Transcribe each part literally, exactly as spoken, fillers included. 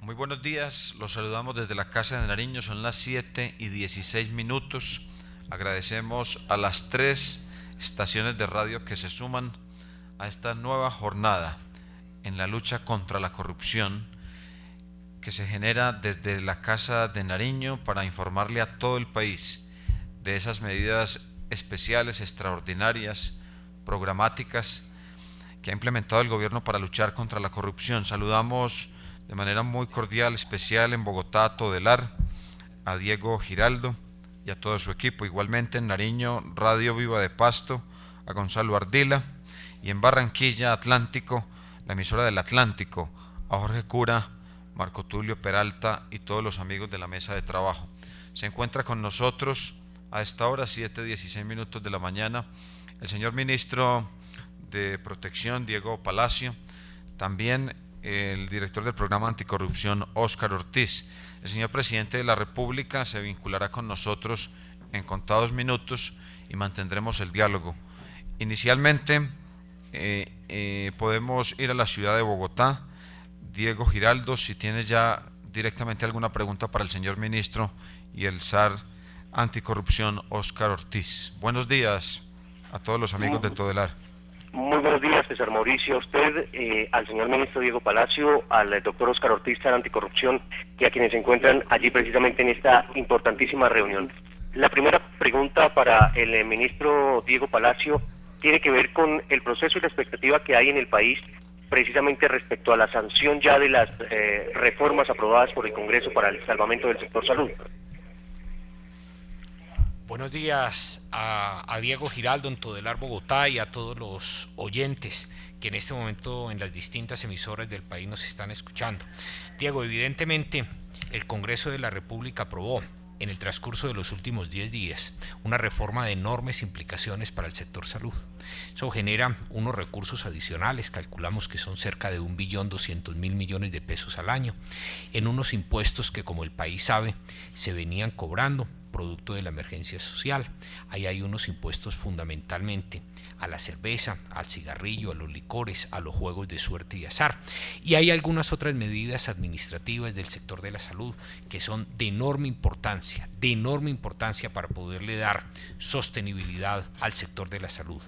Muy buenos días, los saludamos desde la Casa de Nariño, son las siete y dieciséis minutos. Agradecemos a las tres estaciones de radio que se suman a esta nueva jornada en la lucha contra la corrupción que se genera desde la Casa de Nariño para informarle a todo el país de esas medidas especiales, extraordinarias, programáticas que ha implementado el gobierno para luchar contra la corrupción. Saludamos de manera muy cordial, especial en Bogotá, a Todelar, a Diego Giraldo y a todo su equipo. Igualmente en Nariño, Radio Viva de Pasto, a Gonzalo Ardila, y en Barranquilla, Atlántico, la emisora del Atlántico, a Jorge Cura, Marco Tulio Peralta y todos los amigos de la mesa de trabajo. Se encuentra con nosotros a esta hora, siete y dieciséis minutos de la mañana, el señor ministro de Protección, Diego Palacio, también el director del programa anticorrupción, Óscar Ortiz. El señor presidente de la República se vinculará con nosotros en contados minutos y mantendremos el diálogo. Inicialmente eh, eh, podemos ir a la ciudad de Bogotá. Diego Giraldo, si tienes ya directamente alguna pregunta para el señor ministro y el zar anticorrupción, Óscar Ortiz. Buenos días a todos los amigos de Todelar. Muy buenos días, César Mauricio, a usted, eh, al señor ministro Diego Palacio, al eh, doctor Óscar Ortiz, zar anticorrupción, y a quienes se encuentran allí precisamente en esta importantísima reunión. La primera pregunta para el eh, ministro Diego Palacio tiene que ver con el proceso y la expectativa que hay en el país precisamente respecto a la sanción ya de las eh, reformas aprobadas por el Congreso para el salvamento del sector salud. Buenos días a, a Diego Giraldo en Todelar, Bogotá, y a todos los oyentes que en este momento en las distintas emisoras del país nos están escuchando. Diego, evidentemente el Congreso de la República aprobó en el transcurso de los últimos diez días una reforma de enormes implicaciones para el sector salud. Eso genera unos recursos adicionales, calculamos que son cerca de un billón doscientos mil millones de pesos al año, en unos impuestos que, como el país sabe, se venían cobrando producto de la emergencia social. Ahí hay unos impuestos fundamentalmente a la cerveza, al cigarrillo, a los licores, a los juegos de suerte y azar. Y hay algunas otras medidas administrativas del sector de la salud que son de enorme importancia, de enorme importancia para poderle dar sostenibilidad al sector de la salud.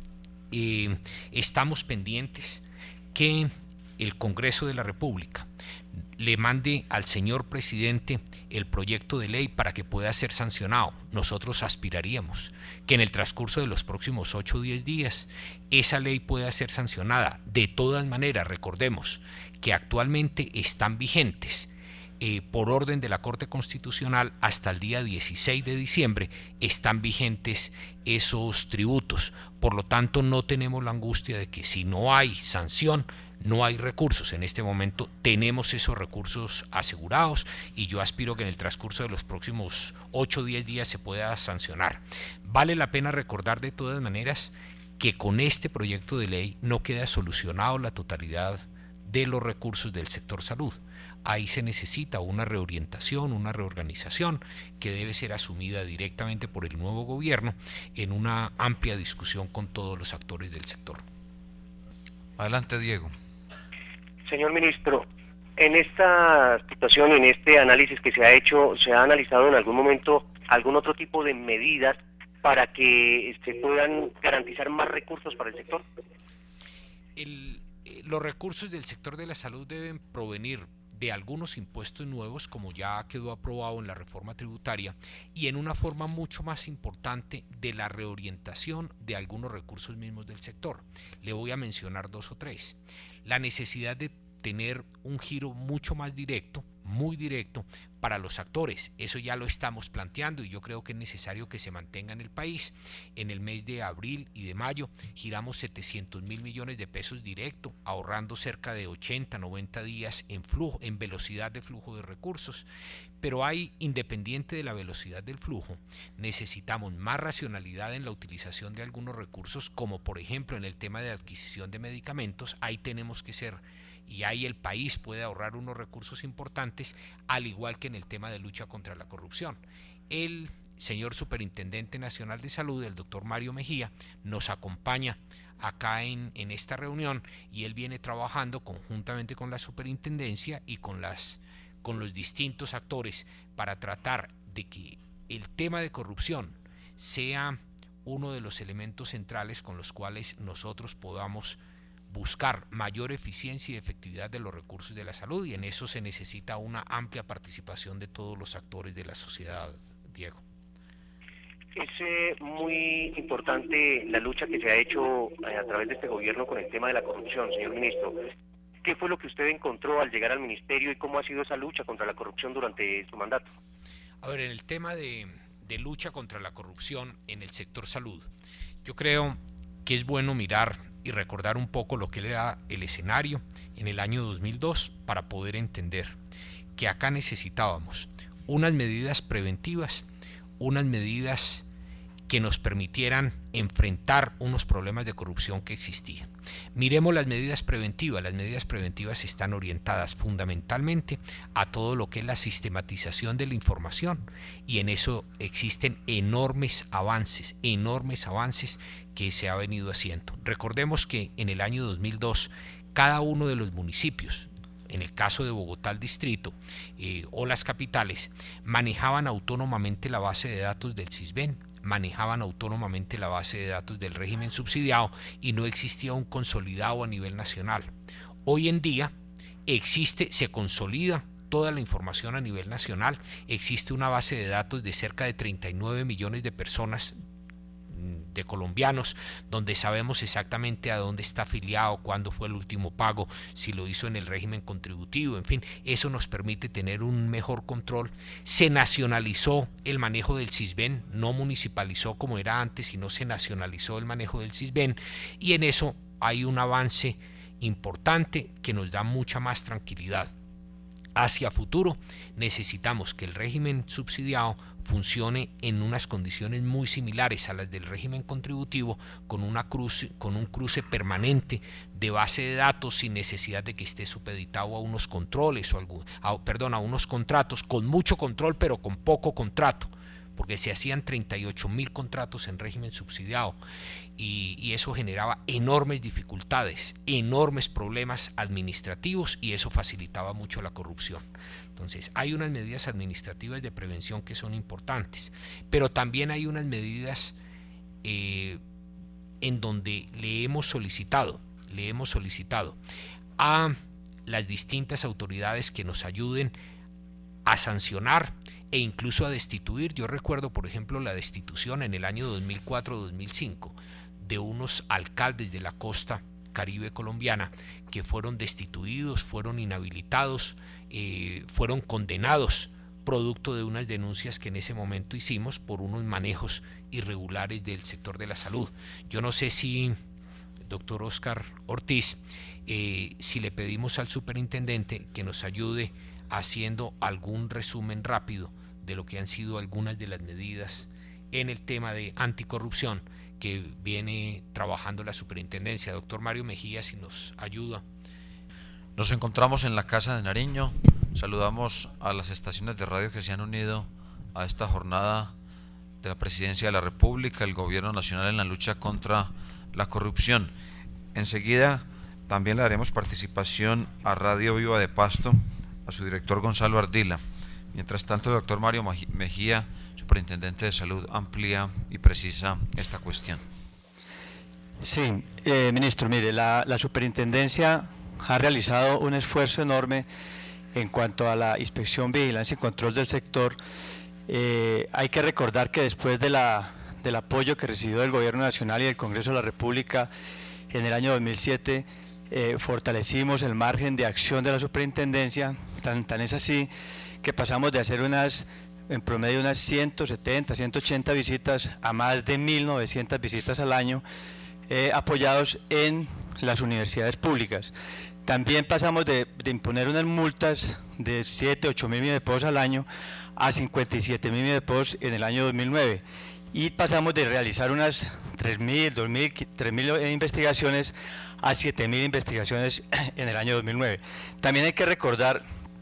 Eh, estamos pendientes que el Congreso de la República le mande al señor presidente el proyecto de ley para que pueda ser sancionado. Nosotros aspiraríamos que en el transcurso de los próximos ocho o diez días esa ley pueda ser sancionada. De todas maneras, recordemos que actualmente están vigentes eh, por orden de la Corte Constitucional hasta el día dieciséis de diciembre, están vigentes esos tributos. Por lo tanto, no tenemos la angustia de que si no hay sanción, no hay recursos. En este momento tenemos esos recursos asegurados y yo aspiro que en el transcurso de los próximos ocho o diez días se pueda sancionar. Vale la pena recordar de todas maneras que con este proyecto de ley no queda solucionado la totalidad de los recursos del sector salud. Ahí se necesita una reorientación, una reorganización que debe ser asumida directamente por el nuevo gobierno en una amplia discusión con todos los actores del sector. Adelante, Diego. Señor ministro, en esta situación, en este análisis que se ha hecho, ¿se ha analizado en algún momento algún otro tipo de medidas para que se puedan garantizar más recursos para el sector? El, eh, los recursos del sector de la salud deben provenir de algunos impuestos nuevos, como ya quedó aprobado en la reforma tributaria, y en una forma mucho más importante de la reorientación de algunos recursos mismos del sector. Le voy a mencionar dos o tres. La necesidad de tener un giro mucho más directo, muy directo, para los actores. Eso ya lo estamos planteando y yo creo que es necesario que se mantenga en el país. En el mes de abril y de mayo giramos setecientos mil millones de pesos directo, ahorrando cerca de ochenta, noventa días en flujo, en velocidad de flujo de recursos. Pero hay, independiente de la velocidad del flujo, necesitamos más racionalidad en la utilización de algunos recursos, como por ejemplo en el tema de adquisición de medicamentos. Ahí tenemos que ser, y ahí el país puede ahorrar unos recursos importantes, al igual que en el tema de lucha contra la corrupción. El señor Superintendente Nacional de Salud, el doctor Mario Mejía, nos acompaña acá en, en esta reunión, y él viene trabajando conjuntamente con la superintendencia y con, las, con los distintos actores para tratar de que el tema de corrupción sea uno de los elementos centrales con los cuales nosotros podamos buscar mayor eficiencia y efectividad de los recursos de la salud, y en eso se necesita una amplia participación de todos los actores de la sociedad, Diego. Es eh, muy importante la lucha que se ha hecho eh, a través de este gobierno con el tema de la corrupción, señor ministro. ¿Qué fue lo que usted encontró al llegar al ministerio y cómo ha sido esa lucha contra la corrupción durante su mandato? A ver, en el tema de, de lucha contra la corrupción en el sector salud, yo creo que es bueno mirar y recordar un poco lo que era el escenario en el año dos mil dos para poder entender que acá necesitábamos unas medidas preventivas, unas medidas que nos permitieran enfrentar unos problemas de corrupción que existían. Miremos las medidas preventivas. Las medidas preventivas están orientadas fundamentalmente a todo lo que es la sistematización de la información, y en eso existen enormes avances, enormes avances que se ha venido haciendo. Recordemos que en el año dos mil dos cada uno de los municipios, en el caso de Bogotá el distrito eh, o las capitales, manejaban autónomamente la base de datos del SISBEN, manejaban autónomamente la base de datos del régimen subsidiado, y no existía un consolidado a nivel nacional. Hoy en día existe, se consolida toda la información a nivel nacional, existe una base de datos de cerca de treinta y nueve millones de personas, de colombianos, donde sabemos exactamente a dónde está afiliado, cuándo fue el último pago, si lo hizo en el régimen contributivo, en fin, eso nos permite tener un mejor control. Se nacionalizó el manejo del SISBEN, no municipalizó como era antes, sino se nacionalizó el manejo del SISBEN, y en eso hay un avance importante que nos da mucha más tranquilidad. Hacia futuro necesitamos que el régimen subsidiado funcione en unas condiciones muy similares a las del régimen contributivo, con, una cruce, con un cruce permanente de base de datos sin necesidad de que esté supeditado a unos controles o algún, a, perdón, a unos contratos, con mucho control pero con poco contrato, porque se hacían treinta y ocho mil contratos en régimen subsidiado, y, y eso generaba enormes dificultades, enormes problemas administrativos, y eso facilitaba mucho la corrupción. Entonces hay unas medidas administrativas de prevención que son importantes, pero también hay unas medidas eh, en donde le hemos solicitado, le hemos solicitado a las distintas autoridades que nos ayuden a sancionar e incluso a destituir. Yo recuerdo, por ejemplo, la destitución en el año dos mil cuatro dos mil cinco de unos alcaldes de la costa caribe colombiana que fueron destituidos, fueron inhabilitados, eh, fueron condenados producto de unas denuncias que en ese momento hicimos por unos manejos irregulares del sector de la salud. Yo no sé si, doctor Óscar Ortiz, eh, si le pedimos al superintendente que nos ayude haciendo algún resumen rápido de lo que han sido algunas de las medidas en el tema de anticorrupción que viene trabajando la superintendencia. Doctor Mario Mejía, si nos ayuda. Nos encontramos en la Casa de Nariño. Saludamos a las estaciones de radio que se han unido a esta jornada de la Presidencia de la República, el Gobierno Nacional en la lucha contra la corrupción. Enseguida también le daremos participación a Radio Viva de Pasto, a su director Gonzalo Ardila. Mientras tanto, el doctor Mario Mejía, superintendente de salud, amplía y precisa esta cuestión. Sí, eh, ministro, mire, la, la superintendencia ha realizado un esfuerzo enorme en cuanto a la inspección, vigilancia y control del sector. Eh, hay que recordar que después de la, del apoyo que recibió del Gobierno Nacional y del Congreso de la República en el año dos mil siete, eh, fortalecimos el margen de acción de la superintendencia, tan, tan es así que pasamos de hacer unas, en promedio unas ciento setenta, ciento ochenta visitas a más de mil novecientas visitas al año, eh, apoyados en las universidades públicas. También pasamos de, de imponer unas multas de siete, ocho mil millones de pesos al año a cincuenta y siete mil millones de pesos en el año dos mil nueve, y pasamos de realizar unas tres mil, dos mil, tres mil investigaciones a siete mil investigaciones en el año dos mil nueve. También hay que recordar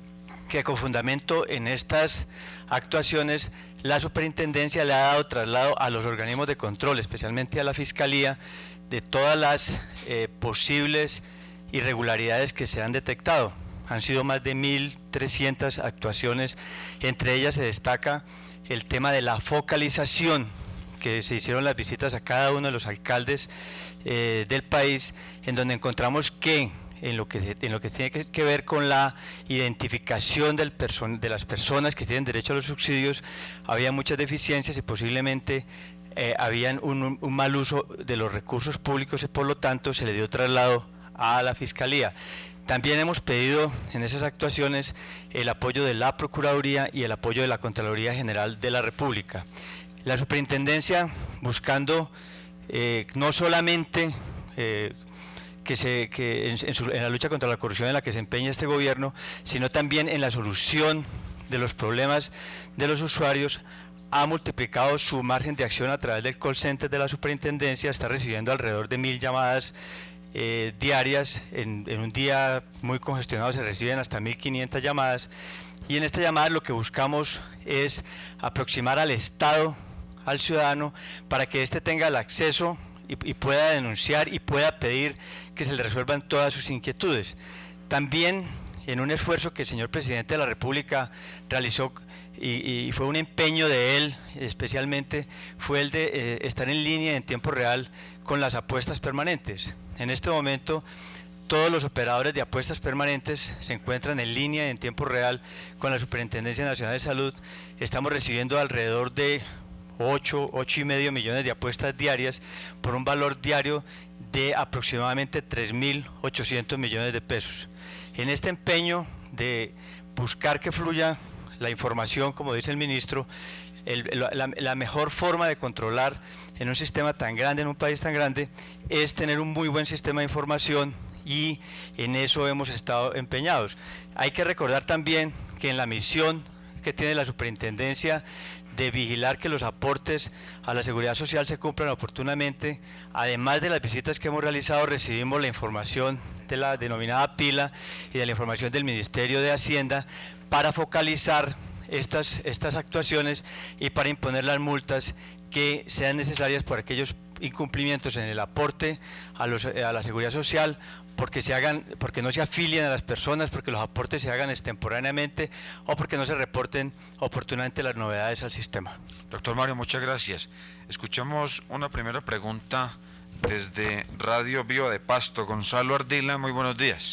que con fundamento en estas actuaciones la superintendencia le ha dado traslado a los organismos de control, especialmente a la Fiscalía, de todas las eh, posibles irregularidades que se han detectado. Han sido más de mil trescientas actuaciones, entre ellas se destaca el tema de la focalización, que se hicieron las visitas a cada uno de los alcaldes eh, del país, en donde encontramos que en lo que, en lo que tiene que, que ver con la identificación del person, de las personas que tienen derecho a los subsidios, había muchas deficiencias y posiblemente eh, habían un, un mal uso de los recursos públicos y por lo tanto se le dio traslado a la Fiscalía. También hemos pedido en esas actuaciones el apoyo de la Procuraduría y el apoyo de la Contraloría General de la República. La Superintendencia buscando eh, no solamente eh, que se, que en, en, su, en la lucha contra la corrupción en la que se empeña este gobierno, sino también en la solución de los problemas de los usuarios, ha multiplicado su margen de acción a través del call center de la Superintendencia, está recibiendo alrededor de mil llamadas eh, diarias, en, en un día muy congestionado se reciben hasta mil quinientas llamadas, y en esta llamada lo que buscamos es aproximar al Estado, al ciudadano, para que éste tenga el acceso y, y pueda denunciar y pueda pedir que se le resuelvan todas sus inquietudes. También en un esfuerzo que el señor Presidente de la República realizó y, y fue un empeño de él especialmente, fue el de eh, estar en línea en tiempo real con las apuestas permanentes. En este momento todos los operadores de apuestas permanentes se encuentran en línea en tiempo real con la Superintendencia Nacional de Salud. Estamos recibiendo alrededor de ocho, ocho y medio millones de apuestas diarias por un valor diario de aproximadamente tres mil ochocientos millones de pesos. En este empeño de buscar que fluya la información, como dice el ministro, el, la, la mejor forma de controlar en un sistema tan grande, en un país tan grande, es tener un muy buen sistema de información, y en eso hemos estado empeñados. Hay que recordar también que en la misión que tiene la Superintendencia de vigilar que los aportes a la seguridad social se cumplan oportunamente, además de las visitas que hemos realizado, recibimos la información de la denominada pila y de la información del Ministerio de Hacienda para focalizar estas, estas actuaciones y para imponer las multas que sean necesarias por aquellos incumplimientos en el aporte a, los, a la seguridad social, porque se hagan, porque no se afilien a las personas, porque los aportes se hagan extemporáneamente o porque no se reporten oportunamente las novedades al sistema. Doctor Mario, muchas gracias. Escuchamos una primera pregunta desde Radio Viva de Pasto. Gonzalo Ardila, muy buenos días.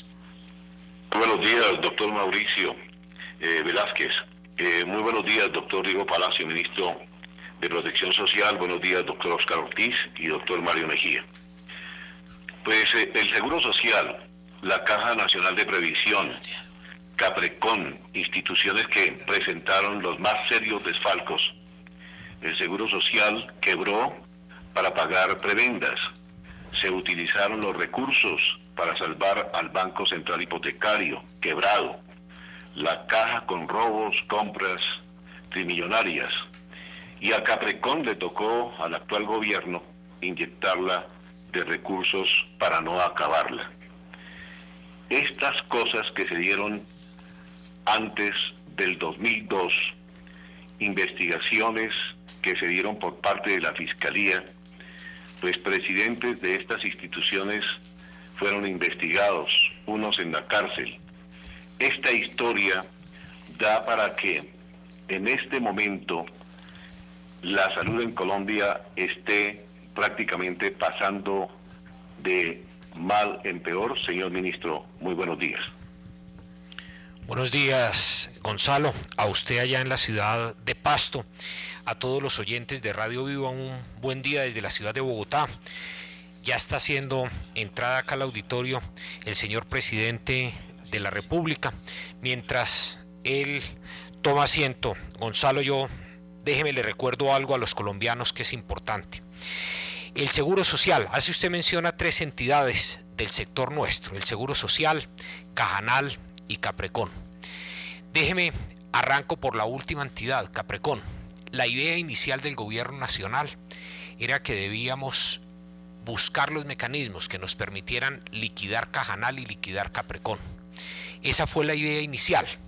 Muy buenos días, doctor Mauricio eh, Velázquez. Eh, muy buenos días, doctor Diego Palacio, ministro de Protección Social. Buenos días, doctor Oscar Ortiz y doctor Mario Mejía. Pues eh, el Seguro Social, la Caja Nacional de Previsión, Caprecon, instituciones que presentaron los más serios desfalcos. El Seguro Social quebró para pagar prebendas. Se utilizaron los recursos para salvar al Banco Central Hipotecario, quebrado. La Caja con robos, compras trimillonarias. Y a Caprecon le tocó al actual gobierno inyectarla de recursos para no acabarla. Estas cosas que se dieron antes del dos mil dos, investigaciones que se dieron por parte de la Fiscalía, pues presidentes de estas instituciones fueron investigados, unos en la cárcel. Esta historia da para que en este momento la salud en Colombia esté prácticamente pasando de mal en peor. Señor ministro, muy buenos días. Buenos días, Gonzalo, a usted allá en la ciudad de Pasto, a todos los oyentes de Radio Viva, un buen día desde la ciudad de Bogotá. Ya está haciendo entrada acá al auditorio el señor presidente de la República. Mientras él toma asiento, Gonzalo, yo déjeme le recuerdo algo a los colombianos que es importante. El Seguro Social, hace usted mención a tres entidades del sector nuestro, el Seguro Social, Cajanal y Caprecon. Déjeme, arranco por la última entidad, Caprecon. La idea inicial del gobierno nacional era que debíamos buscar los mecanismos que nos permitieran liquidar Cajanal y liquidar Caprecon. Esa fue la idea inicial.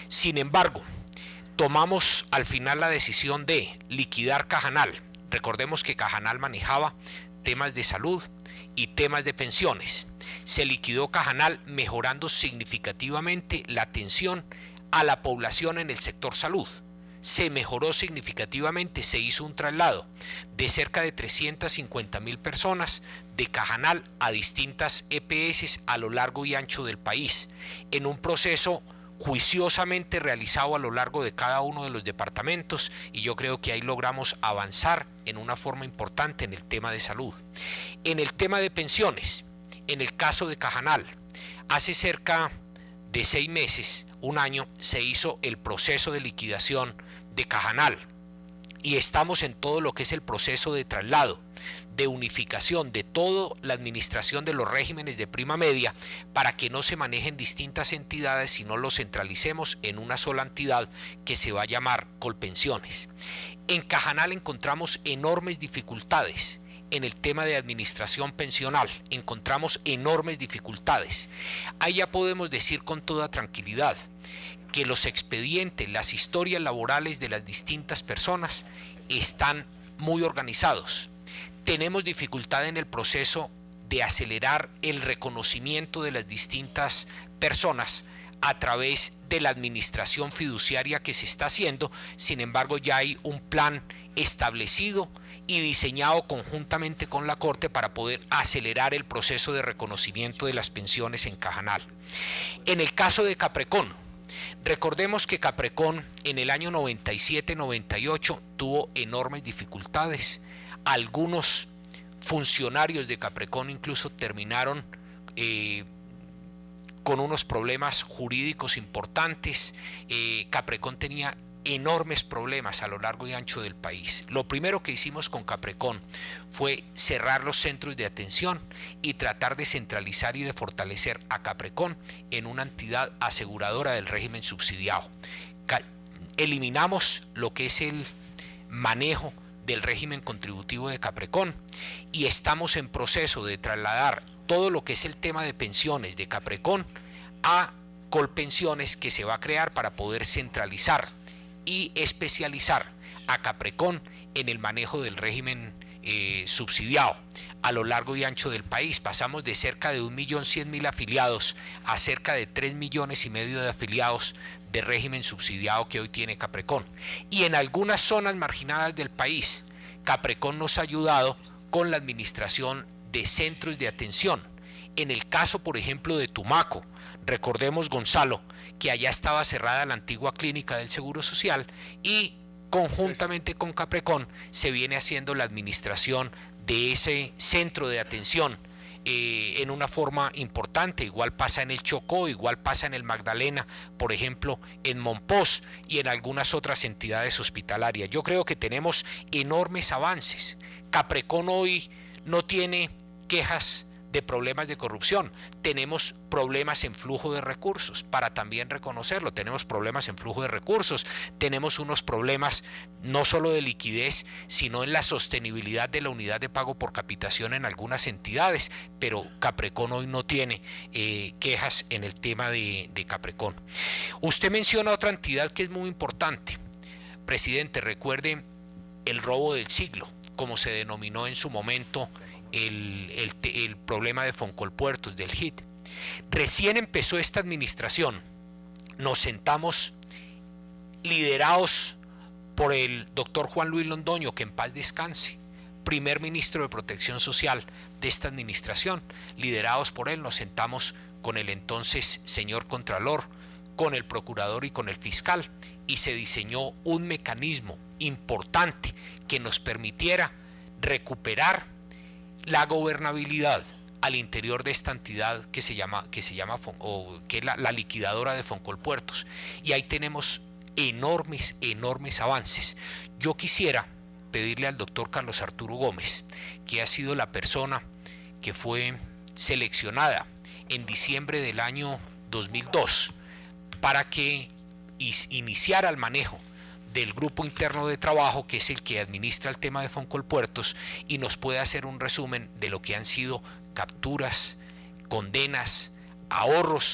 Sin embargo, tomamos al final la decisión de liquidar Cajanal. Recordemos que Cajanal manejaba temas de salud y temas de pensiones. Se liquidó Cajanal mejorando significativamente la atención a la población en el sector salud. Se mejoró significativamente, se hizo un traslado de cerca de trescientas cincuenta mil personas de Cajanal a distintas E P S a lo largo y ancho del país, en un proceso juiciosamente realizado a lo largo de cada uno de los departamentos, y yo creo que ahí logramos avanzar en una forma importante en el tema de salud. En el tema de pensiones, en el caso de Cajanal, hace cerca de seis meses, un año, se hizo el proceso de liquidación de Cajanal y estamos en todo lo que es el proceso de traslado, de unificación de toda la administración de los regímenes de prima media para que no se manejen distintas entidades, sino los centralicemos en una sola entidad que se va a llamar Colpensiones. En Cajanal encontramos enormes dificultades. En el tema de administración pensional encontramos enormes dificultades. Ahí ya podemos decir con toda tranquilidad que los expedientes, las historias laborales de las distintas personas están muy organizados. Tenemos dificultad en el proceso de acelerar el reconocimiento de las distintas personas a través de la administración fiduciaria que se está haciendo. Sin embargo, ya hay un plan establecido y diseñado conjuntamente con la Corte para poder acelerar el proceso de reconocimiento de las pensiones en Cajanal. En el caso de Caprecon, recordemos que Caprecon en el año noventa y siete noventa y ocho tuvo enormes dificultades. Algunos funcionarios de Caprecon incluso terminaron eh, con unos problemas jurídicos importantes. Eh, Caprecon tenía enormes problemas a lo largo y ancho del país. Lo primero que hicimos con Caprecon fue cerrar los centros de atención y tratar de centralizar y de fortalecer a Caprecon en una entidad aseguradora del régimen subsidiado. Eliminamos lo que es el manejo del régimen contributivo de Caprecon y estamos en proceso de trasladar todo lo que es el tema de pensiones de Caprecon a Colpensiones, que se va a crear para poder centralizar y especializar a Caprecon en el manejo del régimen eh, subsidiado a lo largo y ancho del país. Pasamos de cerca de un millón cien mil afiliados a cerca de tres millones y medio de afiliados de régimen subsidiado que hoy tiene Caprecon. Y en algunas zonas marginadas del país, Caprecon nos ha ayudado con la administración de centros de atención. En el caso, por ejemplo, de Tumaco, recordemos, Gonzalo, que allá estaba cerrada la antigua clínica del Seguro Social y conjuntamente con Caprecon se viene haciendo la administración de ese centro de atención eh, en una forma importante. Igual pasa en el Chocó, igual pasa en el Magdalena, por ejemplo, en Monpós y en algunas otras entidades hospitalarias. Yo creo que tenemos enormes avances. Caprecon hoy no tiene quejas de problemas de corrupción, tenemos problemas en flujo de recursos, para también reconocerlo, tenemos problemas en flujo de recursos, tenemos unos problemas no solo de liquidez, sino en la sostenibilidad de la unidad de pago por capitación en algunas entidades, pero Caprecon hoy no tiene eh, quejas en el tema de, de Caprecon. Usted menciona otra entidad que es muy importante, presidente, recuerde el robo del siglo, como se denominó en su momento El, el, el problema de Foncolpuertos, del H I T. Recién empezó esta administración, nos sentamos liderados por el doctor Juan Luis Londoño, que en paz descanse, primer ministro de Protección Social de esta administración. Liderados por él, nos sentamos con el entonces señor Contralor, con el procurador y con el fiscal, y se diseñó un mecanismo importante que nos permitiera recuperar la gobernabilidad al interior de esta entidad que se llama, que se llama o que es la, la liquidadora de Foncolpuertos. Y ahí tenemos enormes, enormes avances. Yo quisiera pedirle al doctor Carlos Arturo Gómez, que ha sido la persona que fue seleccionada en diciembre del año dos mil dos para que iniciara el manejo del grupo interno de trabajo, que es el que administra el tema de Foncolpuertos, y nos puede hacer un resumen de lo que han sido capturas, condenas, ahorros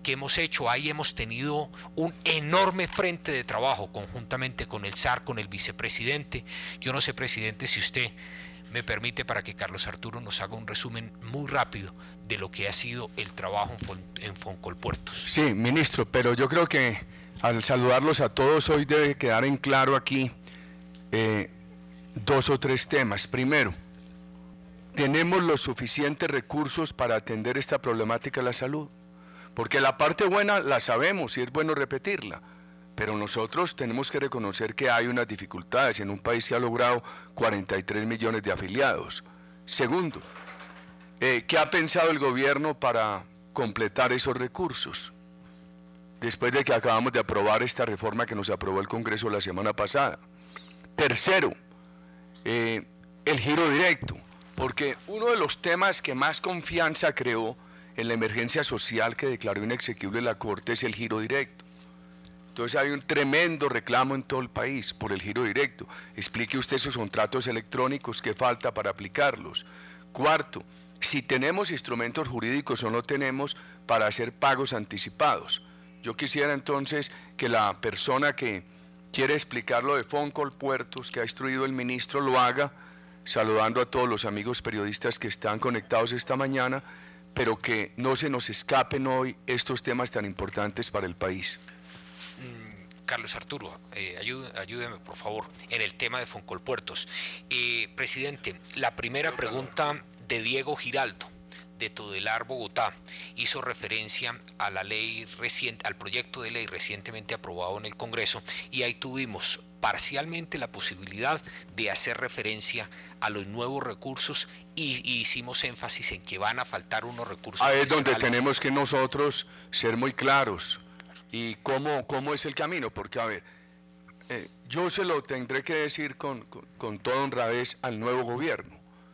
que hemos hecho. Ahí hemos tenido un enorme frente de trabajo conjuntamente con el S A R, con el vicepresidente. Yo no sé, presidente, si usted me permite para que Carlos Arturo nos haga un resumen muy rápido de lo que ha sido el trabajo en Foncolpuertos. Sí, ministro, pero yo creo que al saludarlos a todos hoy debe quedar en claro aquí eh, dos o tres temas. Primero, ¿tenemos los suficientes recursos para atender esta problemática de la salud? Porque la parte buena la sabemos y es bueno repetirla, pero nosotros tenemos que reconocer que hay unas dificultades en un país que ha logrado cuarenta y tres millones de afiliados. Segundo, eh, ¿qué ha pensado el gobierno para completar esos recursos? Después de que acabamos de aprobar esta reforma que nos aprobó el Congreso la semana pasada. Tercero, eh, el giro directo, porque uno de los temas que más confianza creó en la emergencia social que declaró inexequible la Corte es el giro directo. Entonces hay un tremendo reclamo en todo el país por el giro directo. Explique usted esos contratos electrónicos, qué falta para aplicarlos. Cuarto, si tenemos instrumentos jurídicos o no tenemos para hacer pagos anticipados. Yo quisiera entonces que la persona que quiere explicar lo de Foncolpuertos, que ha instruido el ministro, lo haga, saludando a todos los amigos periodistas que están conectados esta mañana, pero que no se nos escapen hoy estos temas tan importantes para el país. Carlos Arturo, eh, ayúdeme, ayúdeme por favor en el tema de Foncolpuertos. Eh, presidente, la primera pregunta de Diego Giraldo, de Todelar, Bogotá, hizo referencia a la ley reciente, al proyecto de ley recientemente aprobado en el Congreso, y ahí tuvimos parcialmente la posibilidad de hacer referencia a los nuevos recursos y, y hicimos énfasis en que van a faltar unos recursos. Ahí es donde tenemos que nosotros ser muy claros. ¿Y cómo, cómo es el camino? Porque, a ver, eh, yo se lo tendré que decir con, con, con toda honradez al nuevo gobierno.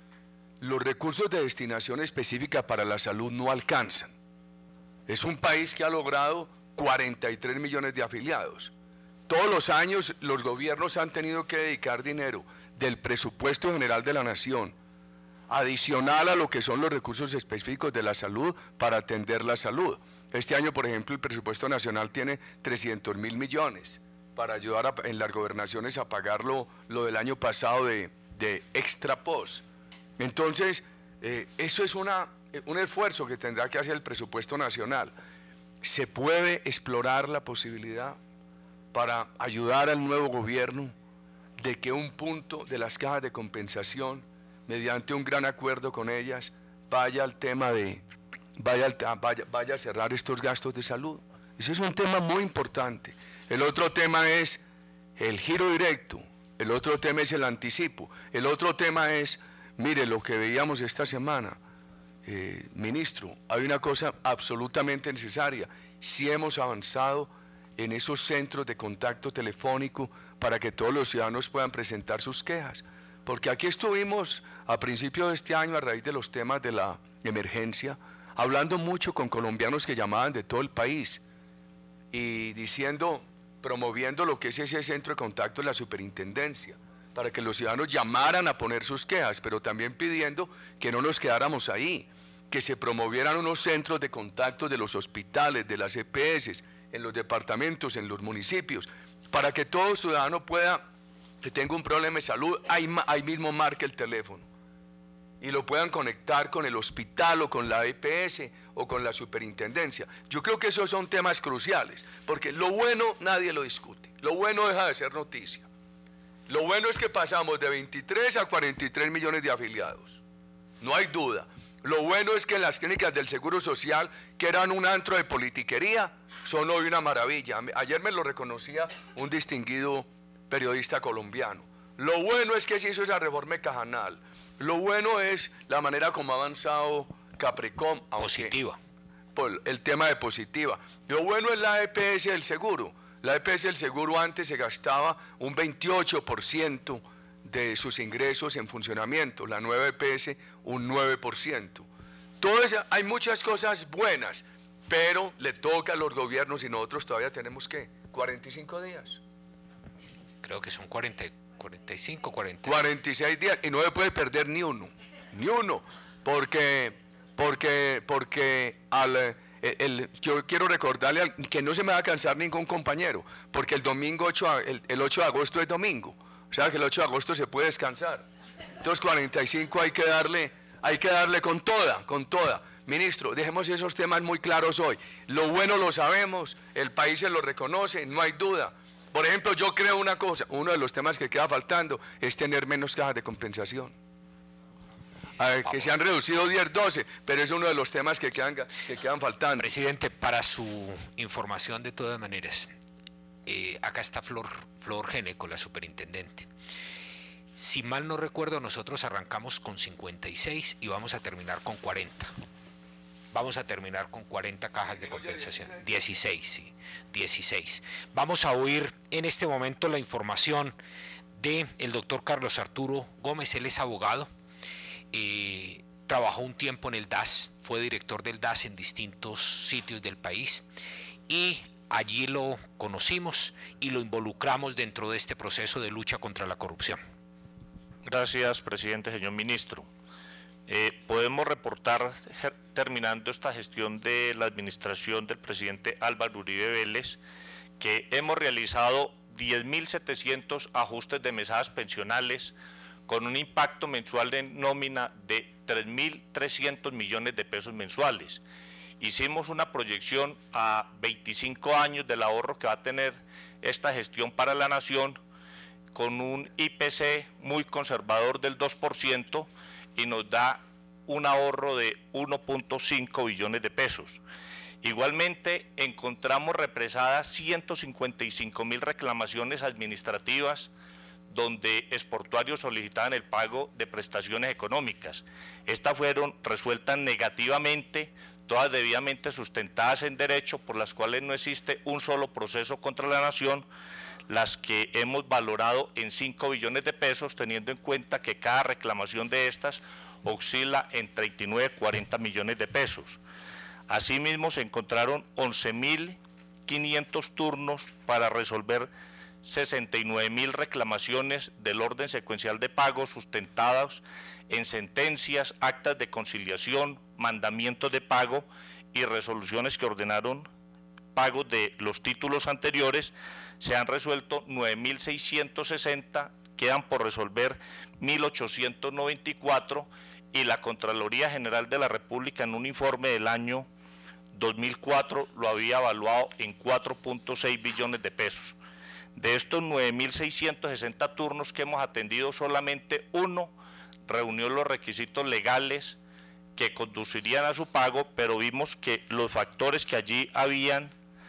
Los recursos de destinación específica para la salud no alcanzan. Es un país que ha logrado cuarenta y tres millones de afiliados. Todos los años los gobiernos han tenido que dedicar dinero del presupuesto general de la nación, adicional a lo que son los recursos específicos de la salud para atender la salud. Este año, por ejemplo, el presupuesto nacional tiene trescientos mil millones para ayudar a, en las gobernaciones a pagar lo, lo del año pasado de, de extra post. Entonces, eh, eso es una, un esfuerzo que tendrá que hacer el presupuesto nacional. ¿Se puede explorar la posibilidad para ayudar al nuevo gobierno de que un punto de las cajas de compensación, mediante un gran acuerdo con ellas, vaya al tema de, vaya, al, vaya, vaya a cerrar estos gastos de salud? Ese es un tema muy importante. El otro tema es el giro directo, el otro tema es el anticipo, el otro tema es, mire, lo que veíamos esta semana, eh, ministro, hay una cosa absolutamente necesaria. Si hemos avanzado en esos centros de contacto telefónico para que todos los ciudadanos puedan presentar sus quejas, porque aquí estuvimos a principio de este año a raíz de los temas de la emergencia, hablando mucho con colombianos que llamaban de todo el país y diciendo, promoviendo lo que es ese centro de contacto de la superintendencia, para que los ciudadanos llamaran a poner sus quejas, pero también pidiendo que no nos quedáramos ahí, que se promovieran unos centros de contacto de los hospitales, de las E P S, en los departamentos, en los municipios, para que todo ciudadano pueda, que tenga un problema de salud, ahí, ahí mismo marque el teléfono y lo puedan conectar con el hospital o con la E P S o con la superintendencia. Yo creo que esos son temas cruciales, porque lo bueno nadie lo discute, lo bueno deja de ser noticia. Lo bueno es que pasamos de veintitrés a cuarenta y tres millones de afiliados, no hay duda. Lo bueno es que las clínicas del Seguro Social, que eran un antro de politiquería, son hoy una maravilla. Ayer me lo reconocía un distinguido periodista colombiano. Lo bueno es que se hizo esa reforma de Cajanal. Lo bueno es la manera como ha avanzado Capricom. Positiva. Por el tema de positiva. Lo bueno es la E P S del seguro. La E P S del seguro antes se gastaba un veintiocho por ciento de sus ingresos en funcionamiento, la nueva E P S un nueve por ciento. Todo eso, hay muchas cosas buenas, pero le toca a los gobiernos y nosotros todavía tenemos, ¿qué? cuarenta y cinco días. Creo que son cuarenta, cuarenta y cinco, cuarenta. cuarenta y seis días y no se puede perder ni uno, ni uno, porque, porque, porque al el, el, yo quiero recordarle al, que no se me va a cansar ningún compañero, porque el domingo ocho, el, el ocho de agosto es domingo, o sea que el ocho de agosto se puede descansar. Entonces cuarenta y cinco hay que darle, hay que darle con toda, con toda. Ministro, dejemos esos temas muy claros hoy. Lo bueno lo sabemos, el país se lo reconoce, no hay duda. Por ejemplo, yo creo una cosa, uno de los temas que queda faltando es tener menos cajas de compensación. A ver, que se han reducido diez, doce, pero es uno de los temas que quedan, que quedan faltando. Presidente, para su información de todas maneras, eh, acá está Flor, Flor Géneco, la superintendente. Si mal no recuerdo, nosotros arrancamos con cincuenta y seis y vamos a terminar con cuarenta. Vamos a terminar con cuarenta cajas de compensación. dieciséis, sí, dieciséis. Vamos a oír en este momento la información del doctor Carlos Arturo Gómez. Él es abogado, eh, trabajó un tiempo en el D A S, fue director del D A S en distintos sitios del país y allí lo conocimos y lo involucramos dentro de este proceso de lucha contra la corrupción. Gracias, presidente, señor ministro. Eh, podemos reportar, terminando esta gestión de la administración del presidente Álvaro Uribe Vélez, que hemos realizado diez mil setecientos ajustes de mesadas pensionales con un impacto mensual de nómina de tres mil trescientos millones de pesos mensuales. Hicimos una proyección a veinticinco años del ahorro que va a tener esta gestión para la nación, con un I P C muy conservador del dos por ciento, y nos da un ahorro de uno punto cinco billones de pesos. Igualmente encontramos represadas ciento cincuenta y cinco mil reclamaciones administrativas donde exportuarios solicitaban el pago de prestaciones económicas. Estas fueron resueltas negativamente, todas debidamente sustentadas en derecho, por las cuales no existe un solo proceso contra la nación, las que hemos valorado en cinco billones de pesos, teniendo en cuenta que cada reclamación de estas oscila en treinta y nueve, cuarenta millones de pesos. Asimismo, se encontraron once mil quinientos turnos para resolver sesenta y nueve mil reclamaciones del orden secuencial de pagos sustentados en sentencias, actas de conciliación, mandamientos de pago y resoluciones que ordenaron pagos de los títulos anteriores. Se han resuelto nueve mil seiscientos sesenta, quedan por resolver mil ochocientos noventa y cuatro, y la Contraloría General de la República en un informe del año dos mil cuatro lo había evaluado en cuatro punto seis billones de pesos. De estos nueve mil seiscientos sesenta turnos que hemos atendido, solamente uno reunió los requisitos legales que conducirían a su pago, pero vimos que los factores que allí habían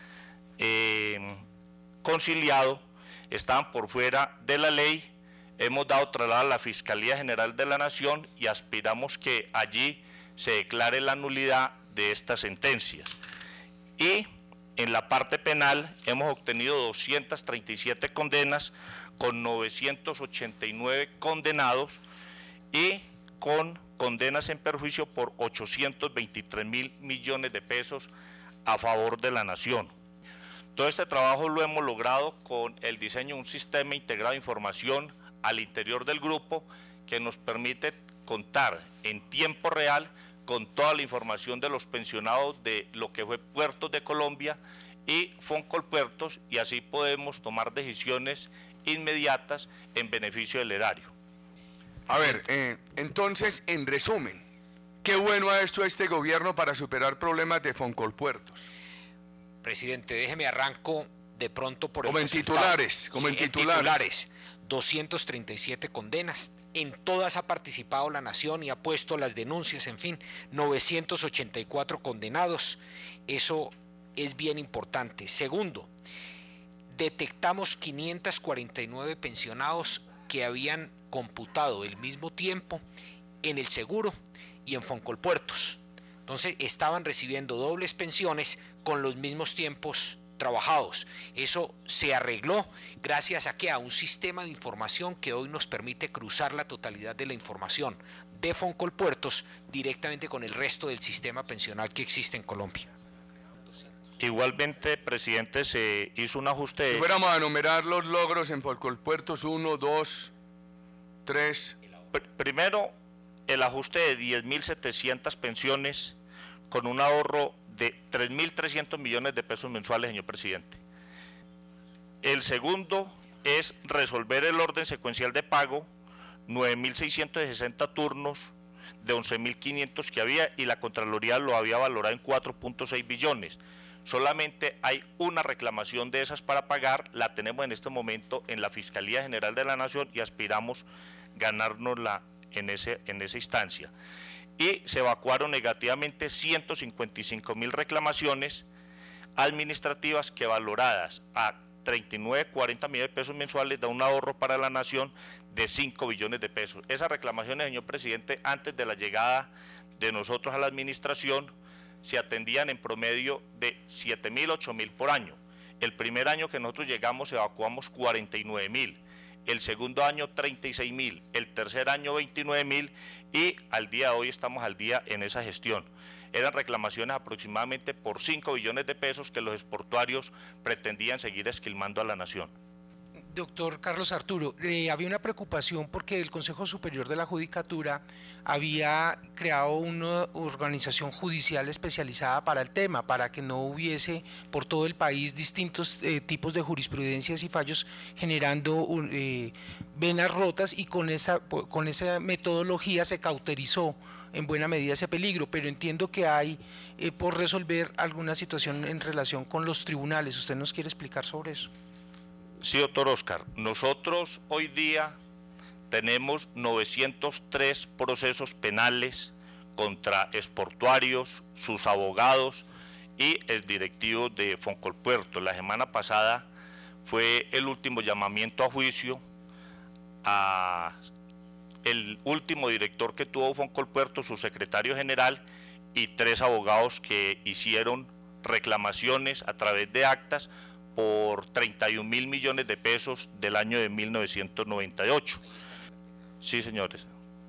eh, conciliado estaban por fuera de la ley. Hemos dado traslado a la Fiscalía General de la Nación y aspiramos que allí se declare la nulidad de estas sentencias. Y en la parte penal hemos obtenido doscientas treinta y siete condenas con novecientos ochenta y nueve condenados y con condenas en perjuicio por ochocientos veintitrés mil millones de pesos a favor de la nación. Todo este trabajo lo hemos logrado con el diseño de un sistema integrado de información al interior del grupo que nos permite contar en tiempo real con toda la información de los pensionados de lo que fue Puertos de Colombia y Foncolpuertos, y así podemos tomar decisiones inmediatas en beneficio del erario. A ver, eh, entonces, en resumen, ¿qué bueno ha hecho este gobierno para superar problemas de Foncolpuertos? Presidente, déjeme arranco de pronto por como el en titulares, como sí, en titulares. En titulares, doscientas treinta y siete condenas, en todas ha participado la nación y ha puesto las denuncias, en fin, novecientos ochenta y cuatro condenados, eso es bien importante. Segundo, detectamos quinientos cuarenta y nueve pensionados que habían computado el mismo tiempo en el seguro y en Foncolpuertos. Entonces estaban recibiendo dobles pensiones con los mismos tiempos trabajados. Eso se arregló gracias a que a un sistema de información que hoy nos permite cruzar la totalidad de la información de Foncolpuertos directamente con el resto del sistema pensional que existe en Colombia. Igualmente, presidente, se hizo un ajuste de... Si fuéramos a enumerar los logros en Foncolpuertos, uno, dos, tres... Primero, el ajuste de diez mil setecientas pensiones con un ahorro de tres mil trescientos millones de pesos mensuales, señor presidente. El segundo es resolver el orden secuencial de pago, nueve mil seiscientos sesenta turnos de once mil quinientos que había, y la Contraloría lo había valorado en cuatro punto seis billones. Solamente hay una reclamación de esas para pagar, la tenemos en este momento en la Fiscalía General de la Nación y aspiramos ganárnosla en, ese, en esa instancia. Y se evacuaron negativamente ciento cincuenta y cinco mil reclamaciones administrativas que, valoradas a treinta y nueve, cuarenta millones de pesos mensuales, da un ahorro para la nación de cinco billones de pesos. Esas reclamaciones, señor presidente, antes de la llegada de nosotros a la administración, se atendían en promedio de siete mil, ocho mil por año. El primer año que nosotros llegamos evacuamos cuarenta y nueve mil, el segundo año treinta y seis mil, el tercer año veintinueve mil, y al día de hoy estamos al día en esa gestión. Eran reclamaciones aproximadamente por cinco billones de pesos que los exportuarios pretendían seguir esquilmando a la nación. Doctor Carlos Arturo, eh, había una preocupación porque el Consejo Superior de la Judicatura había creado una organización judicial especializada para el tema, para que no hubiese por todo el país distintos eh, tipos de jurisprudencias y fallos generando eh, venas rotas, y con esa, con esa metodología se cauterizó en buena medida ese peligro, pero entiendo que hay eh, por resolver alguna situación en relación con los tribunales. ¿Usted nos quiere explicar sobre eso? Sí, doctor Oscar, nosotros hoy día tenemos novecientos tres procesos penales contra exportuarios, sus abogados y el directivo de Foncolpuerto. La semana pasada fue el último llamamiento a juicio a el último director que tuvo Foncolpuerto, su secretario general y tres abogados que hicieron reclamaciones a través de actas por treinta y un mil millones de pesos del año de mil novecientos noventa y ocho. Sí, señores.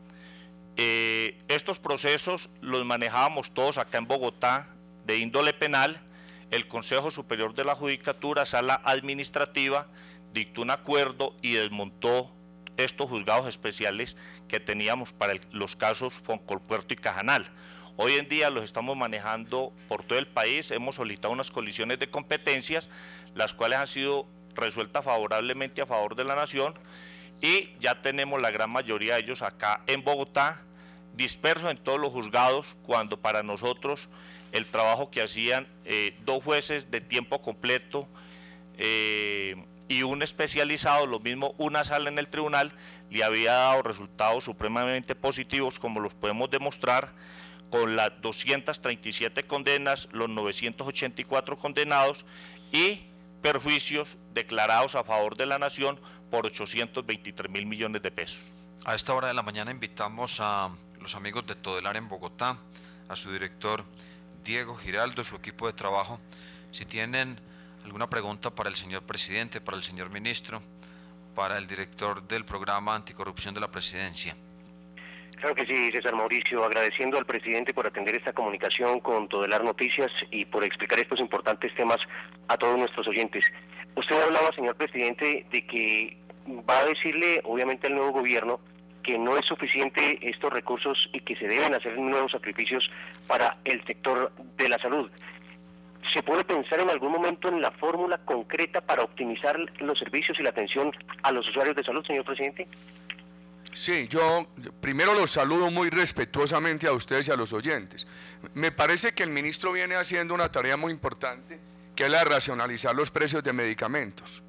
Eh, estos procesos los manejábamos todos acá en Bogotá de índole penal. El Consejo Superior de la Judicatura, Sala Administrativa, dictó un acuerdo y desmontó estos juzgados especiales que teníamos para el, los casos Foncolpuerto y Cajanal. Hoy en día los estamos manejando por todo el país. Hemos solicitado unas colisiones de competencias, las cuales han sido resueltas favorablemente a favor de la nación, y ya tenemos la gran mayoría de ellos acá en Bogotá, dispersos en todos los juzgados, cuando para nosotros el trabajo que hacían eh, dos jueces de tiempo completo eh, y un especializado, lo mismo una sala en el tribunal, le había dado resultados supremamente positivos, como los podemos demostrar con las doscientas treinta y siete condenas, los novecientos ochenta y cuatro condenados y perjuicios declarados a favor de la nación por ochocientos veintitrés mil millones de pesos. A esta hora de la mañana invitamos a los amigos de Todelar en Bogotá, a su director Diego Giraldo, su equipo de trabajo. Si tienen alguna pregunta para el señor presidente, para el señor ministro, para el director del programa anticorrupción de la presidencia. Claro que sí, César Mauricio, agradeciendo al presidente por atender esta comunicación con Todelar Noticias y por explicar estos importantes temas a todos nuestros oyentes. Usted hablaba, señor presidente, de que va a decirle, obviamente, al nuevo gobierno que no es suficiente estos recursos y que se deben hacer nuevos sacrificios para el sector de la salud. ¿Se puede pensar en algún momento en la fórmula concreta para optimizar los servicios y la atención a los usuarios de salud, señor presidente? Sí, yo primero los saludo muy respetuosamente a ustedes y a los oyentes. Me parece que el ministro viene haciendo una tarea muy importante, que es la de racionalizar los precios de medicamentos.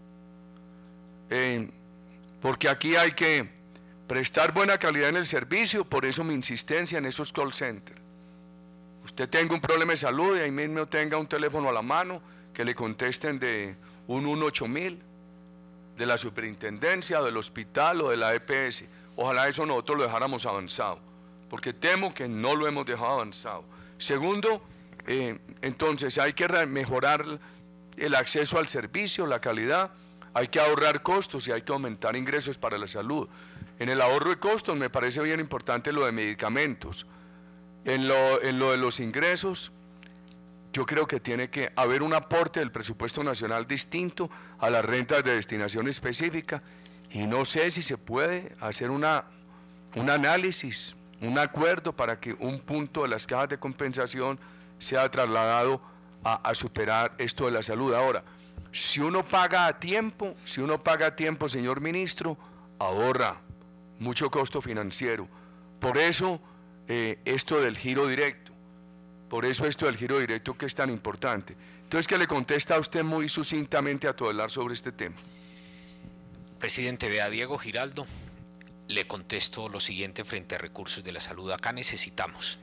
Eh, porque aquí hay que prestar buena calidad en el servicio, por eso mi insistencia en esos call centers. Usted tenga un problema de salud y ahí mismo tenga un teléfono a la mano, que le contesten de un uno ocho mil, de la superintendencia, o del hospital o de la E P S. Ojalá eso nosotros lo dejáramos avanzado, porque temo que no lo hemos dejado avanzado. Segundo, eh, entonces hay que mejorar el acceso al servicio, la calidad, hay que ahorrar costos y hay que aumentar ingresos para la salud. En el ahorro de costos me parece bien importante lo de medicamentos. En lo, en lo de los ingresos, yo creo que tiene que haber un aporte del presupuesto nacional distinto a las rentas de destinación específica, y no sé si se puede hacer una, un análisis, un acuerdo para que un punto de las cajas de compensación sea trasladado a, a superar esto de la salud. Ahora, si uno paga a tiempo, si uno paga a tiempo, señor ministro, ahorra mucho costo financiero. Por eso eh, esto del giro directo, por eso esto del giro directo que es tan importante. Entonces, ¿qué le contesta a usted muy sucintamente a Todelar sobre este tema? Presidente, vea, Diego Giraldo, le contesto lo siguiente frente a recursos de la salud. Acá necesitamos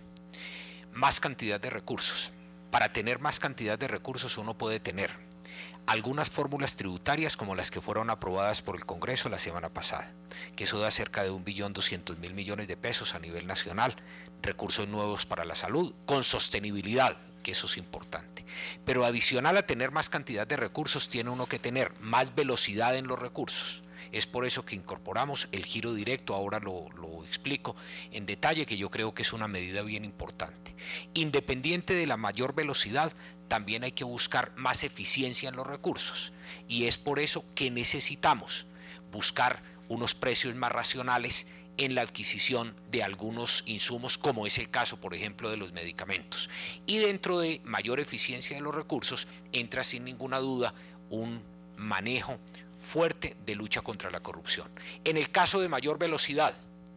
más cantidad de recursos. Para tener más cantidad de recursos uno puede tener algunas fórmulas tributarias como las que fueron aprobadas por el Congreso la semana pasada, que eso da cerca de un billón doscientos mil millones de pesos a nivel nacional, recursos nuevos para la salud, con sostenibilidad, que eso es importante. Pero adicional a tener más cantidad de recursos, tiene uno que tener más velocidad en los recursos. Es por eso que incorporamos el giro directo, ahora lo, lo explico en detalle, que yo creo que es una medida bien importante. Independiente de la mayor velocidad, también hay que buscar más eficiencia en los recursos, y es por eso que necesitamos buscar unos precios más racionales en la adquisición de algunos insumos, como es el caso, por ejemplo, de los medicamentos. Y dentro de mayor eficiencia de los recursos, entra sin ninguna duda un manejo fuerte de lucha contra la corrupción. En el caso de mayor velocidad,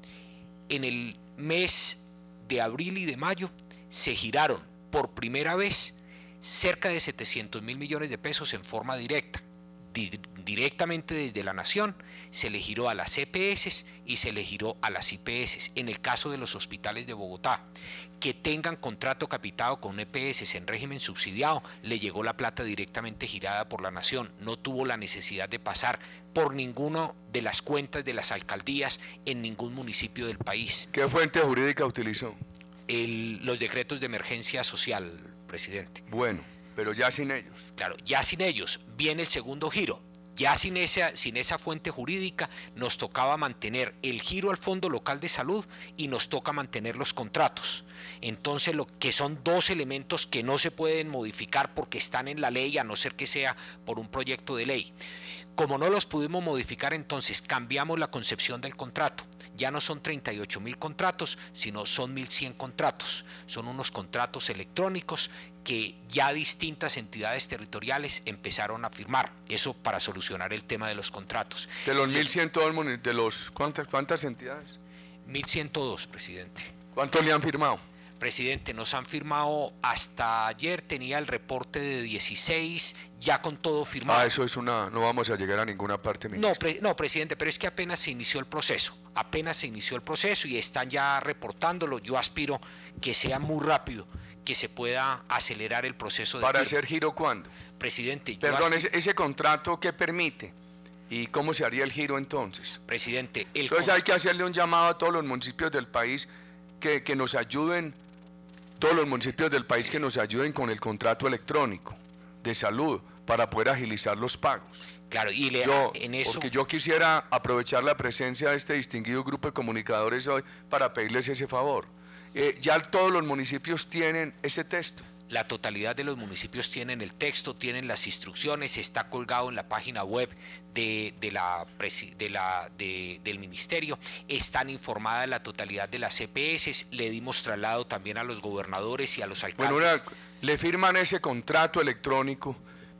en el mes de abril y de mayo se giraron por primera vez cerca de setecientos mil millones de pesos en forma directa. Di- directamente desde la Nación se le giró a las E P S y se le giró a las I P S. En el caso de los hospitales de Bogotá, que tengan contrato capitado con E P S en régimen subsidiado, le llegó la plata directamente girada por la Nación. No tuvo la necesidad de pasar por ninguna de las cuentas de las alcaldías en ningún municipio del país. ¿Qué fuente jurídica utilizó? El, los decretos de emergencia social, presidente. Bueno, pero ya sin ellos. Claro, ya sin ellos viene el segundo giro. Ya sin esa, sin esa fuente jurídica nos tocaba mantener el giro al Fondo Local de Salud y nos toca mantener los contratos. Entonces, lo que son dos elementos que no se pueden modificar porque están en la ley, a no ser que sea por un proyecto de ley. Como no los pudimos modificar, entonces cambiamos la concepción del contrato. Ya no son treinta y ocho mil contratos, sino son mil cien contratos. Son unos contratos electrónicos que ya distintas entidades territoriales empezaron a firmar. Eso para solucionar el tema de los contratos. De los mil ciento dos, de los, ¿cuántas, cuántas entidades? mil ciento dos, presidente. ¿Cuántos le han firmado? Presidente, nos han firmado hasta ayer, tenía el reporte de dieciséis, ya con todo firmado. Ah, eso es una, no vamos a llegar a ninguna parte, ministro. No, pre, no, presidente, pero es que apenas se inició el proceso, apenas se inició el proceso y están ya reportándolo. Yo aspiro que sea muy rápido, que se pueda acelerar el proceso de ¿Para firma. hacer giro cuándo? Presidente, yo Perdón, aspiro- ese, ese contrato, ¿qué permite? ¿Y cómo se haría el giro entonces? Presidente, el Entonces con- hay que hacerle un llamado a todos los municipios del país que, que nos ayuden, todos los municipios del país que nos ayuden con el contrato electrónico de salud para poder agilizar los pagos. claro, y le, Yo, en eso, porque yo quisiera aprovechar la presencia de este distinguido grupo de comunicadores hoy para pedirles ese favor. Eh, ya todos los municipios tienen ese texto. la totalidad de los municipios tienen el texto, tienen las instrucciones, está colgado en la página web de, de la, presi- de la, de- del ministerio, están informadas la totalidad de las E P S, le dimos traslado también a los gobernadores y a los alcaldes. Bueno, una- le firman ese contrato electrónico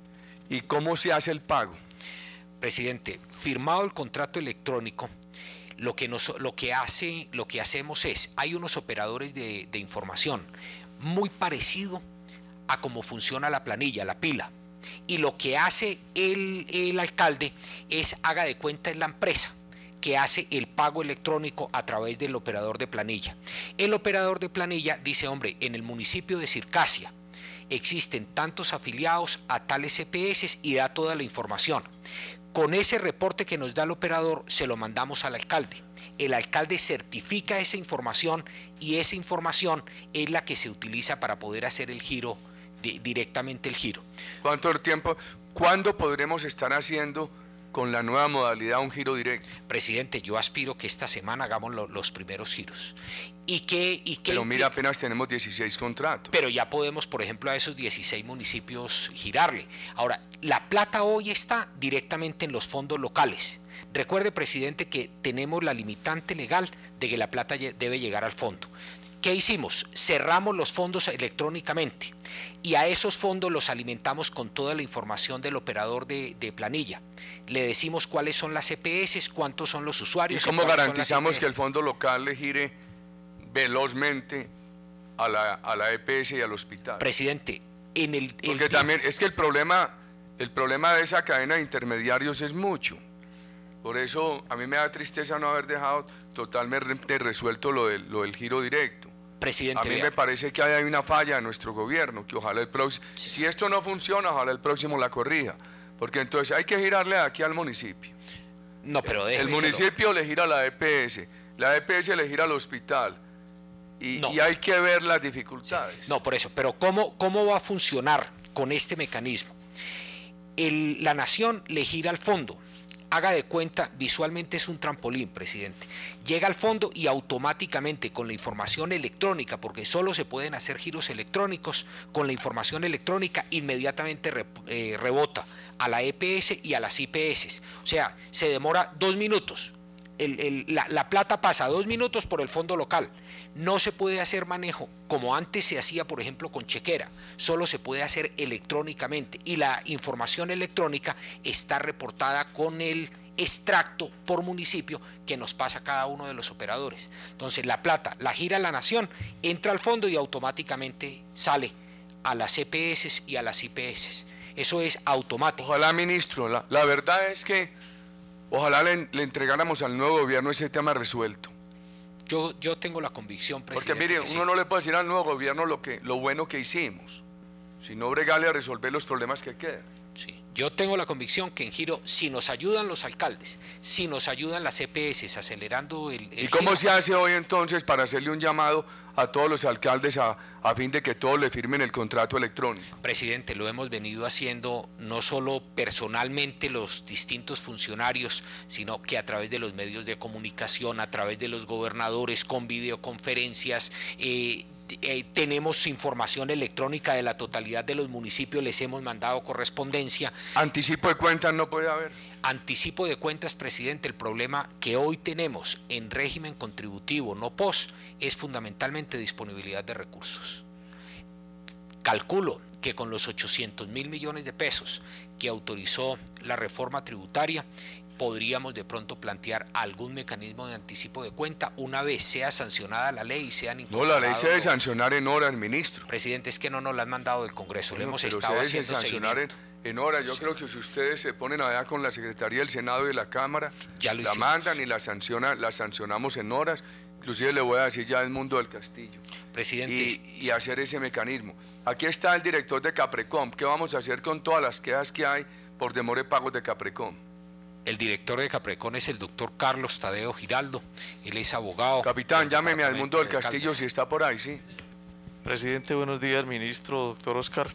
y cómo se hace el pago. Presidente, firmado el contrato electrónico, lo que, nos, lo que, hace, lo que hacemos es, hay unos operadores de, de información muy parecido a cómo funciona la planilla, la pila. Y lo que hace el, el alcalde es, haga de cuenta, en la empresa que hace el pago electrónico a través del operador de planilla. El operador de planilla dice, hombre, en el municipio de Circasia existen tantos afiliados a tales E P S y da toda la información. Con ese reporte que nos da el operador se lo mandamos al alcalde. El alcalde certifica esa información y esa información es la que se utiliza para poder hacer el giro, de, directamente el giro. ¿Cuánto tiempo? ¿Cuándo podremos estar haciendo con la nueva modalidad un giro directo? Presidente, yo aspiro que esta semana hagamos lo, los primeros giros. ¿Y qué, y qué Pero mira, implica? apenas tenemos dieciséis contratos. Pero ya podemos, por ejemplo, a esos dieciséis municipios girarle. Ahora, la plata hoy está directamente en los fondos locales. Recuerde, presidente, que tenemos la limitante legal de que la plata lle- debe llegar al fondo. ¿qué hicimos? Cerramos los fondos electrónicamente y a esos fondos los alimentamos con toda la información del operador de, de planilla. Le decimos cuáles son las E P S, cuántos son los usuarios. ¿Y cómo garantizamos que el fondo local le gire velozmente a la, a la E P S y al hospital? Presidente, en el... el Porque también es que el problema, el problema de esa cadena de intermediarios es mucho. Por eso a mí me da tristeza no haber dejado totalmente resuelto lo del, lo del giro directo. Presidente, a mí vea. me parece que hay una falla en nuestro gobierno, que ojalá el próximo, sí. si esto no funciona, ojalá el próximo la corrija, porque entonces hay que girarle aquí al municipio. No, pero el municipio le gira a la E P S, la E P S le gira al hospital, y, no. y hay que ver las dificultades. Sí. No, por eso, pero ¿cómo, cómo va a funcionar con este mecanismo? El, la nación le gira al fondo. Haga de cuenta, visualmente es un trampolín, presidente. Llega al fondo y automáticamente con la información electrónica, porque solo se pueden hacer giros electrónicos, con la información electrónica inmediatamente re, eh, rebota a la E P S y a las I P S. O sea, se demora dos minutos. El, el, la, la plata pasa dos minutos por el fondo local. No se puede hacer manejo como antes se hacía, por ejemplo, con chequera. Solo se puede hacer electrónicamente y la información electrónica está reportada con el extracto por municipio que nos pasa a cada uno de los operadores. Entonces la plata la gira la nación, entra al fondo y automáticamente sale a las E P S y a las I P S. Eso es automático. Ojalá, ministro, la, la verdad es que ojalá le, le entregáramos al nuevo gobierno ese tema resuelto. Yo, yo tengo la convicción, presidente. Porque mire, uno sí. no le puede decir al nuevo gobierno lo, que, lo bueno que hicimos, sino bregarle a resolver los problemas que quedan. Sí. Yo tengo la convicción que en giro, si nos ayudan los alcaldes, si nos ayudan las E P S acelerando el, el ¿Y cómo giro, se hace hoy entonces para hacerle un llamado a todos los alcaldes a, a fin de que todos le firmen el contrato electrónico? Presidente, lo hemos venido haciendo no solo personalmente los distintos funcionarios, sino que a través de los medios de comunicación, a través de los gobernadores, con videoconferencias, eh, Eh, tenemos información electrónica de la totalidad de los municipios, les hemos mandado correspondencia. ¿Anticipo de cuentas no puede haber? Anticipo de cuentas, presidente, el problema que hoy tenemos en régimen contributivo, no P O S, es fundamentalmente disponibilidad de recursos. Calculo que con los ochocientos mil millones de pesos que autorizó la reforma tributaria, podríamos de pronto plantear algún mecanismo de anticipo de cuenta una vez sea sancionada la ley y sean incorporados. No, la ley se debe sancionar en horas, ministro. Presidente, es que no nos la han mandado del Congreso, bueno, le hemos pero estado se haciendo sancionar en, en horas. Yo sí. creo que si ustedes se ponen allá con la Secretaría del Senado y de la Cámara, ya lo la hicimos. mandan y la, sanciona, la sancionamos en horas. Inclusive le voy a decir ya el mundo del Castillo. Presidente. Y, y hacer ese mecanismo. Aquí está el director de Caprecom. ¿Qué vamos a hacer con todas las quejas que hay por demora de pagos de Caprecom? El director de Caprecom es el doctor Carlos Tadeo Giraldo, él es abogado. Capitán, llámeme al mundo del Castillo si está por ahí, sí. Presidente, buenos días, ministro, doctor Oscar.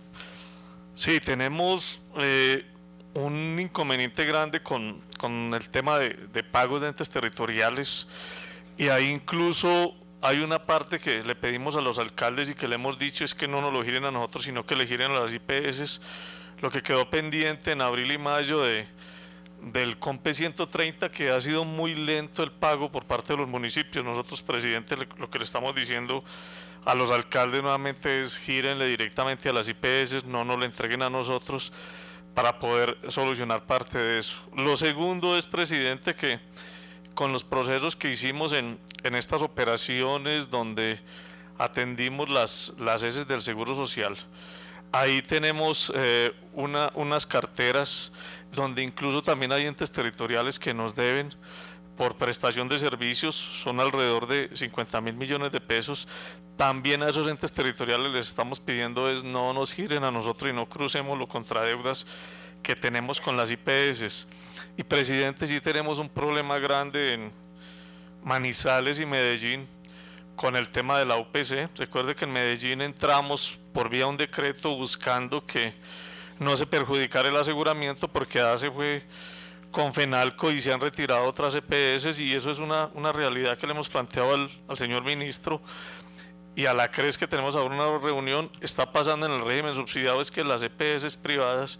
Sí, tenemos eh, un inconveniente grande con, con el tema de, de pagos de entes territoriales y ahí incluso hay una parte que le pedimos a los alcaldes y que le hemos dicho es que no nos lo giren a nosotros, sino que le giren a las I P S, lo que quedó pendiente en abril y mayo de del COMPE ciento treinta, que ha sido muy lento el pago por parte de los municipios. Nosotros, presidente, lo que le estamos diciendo a los alcaldes nuevamente es gírenle directamente a las I P S, no nos lo entreguen a nosotros para poder solucionar parte de eso. Lo segundo es, presidente, que con los procesos que hicimos en, en estas operaciones donde atendimos las, las heces del Seguro Social, ahí tenemos eh, una, unas carteras donde incluso también hay entes territoriales que nos deben por prestación de servicios, son alrededor de cincuenta mil millones de pesos. También a esos entes territoriales les estamos pidiendo es no nos giren a nosotros y no crucemos los contradeudas que tenemos con las I P S. Y presidente, sí tenemos un problema grande en Manizales y Medellín con el tema de la U P C. Recuerde que en Medellín entramos por vía un decreto buscando que no se perjudicara el aseguramiento porque A se fue con Fenalco y se han retirado otras E P S y eso es una, una realidad que le hemos planteado al, al señor ministro y a la CRES que tenemos ahora una reunión. Está pasando en el régimen subsidiado es que las E P S privadas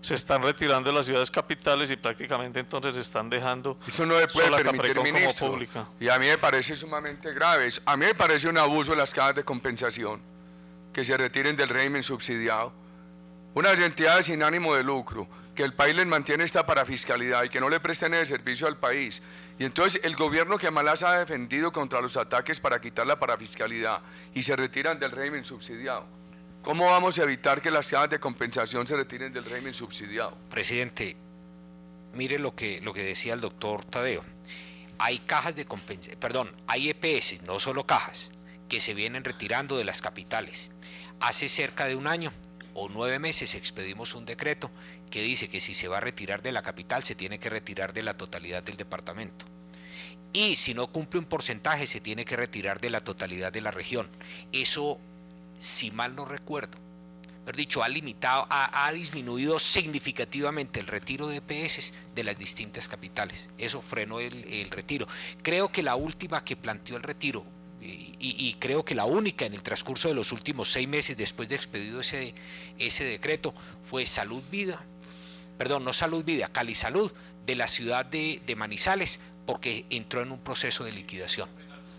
se están retirando de las ciudades capitales y prácticamente entonces se están dejando. Eso no se puede sola permitir, Capricorn como ministro. pública. Y a mí me parece sumamente grave. A mí me parece un abuso de las cajas de compensación, que se retiren del régimen subsidiado. Unas entidades sin ánimo de lucro, que el país les mantiene esta parafiscalidad y que no le presten el servicio al país. Y entonces el gobierno que más las ha defendido contra los ataques para quitar la parafiscalidad y se retiran del régimen subsidiado. ¿Cómo vamos a evitar que las cajas de compensación se retiren del régimen subsidiado? Presidente, mire lo que, lo que decía el doctor Tadeo. Hay cajas de compensación, perdón, hay E P S, no solo cajas, que se vienen retirando de las capitales. Hace cerca de un año o nueve meses expedimos un decreto que dice que si se va a retirar de la capital se tiene que retirar de la totalidad del departamento. Y si no cumple un porcentaje se tiene que retirar de la totalidad de la región. Eso, si mal no recuerdo, mejor dicho, ha limitado, ha, ha disminuido significativamente el retiro de E P S de las distintas capitales. Eso frenó el, el retiro. Creo que la última que planteó el retiro, y, y creo que la única en el transcurso de los últimos seis meses después de expedido ese, ese decreto, fue Salud Vida, perdón, no Salud Vida, Cali Salud, de la ciudad de, de Manizales, porque entró en un proceso de liquidación.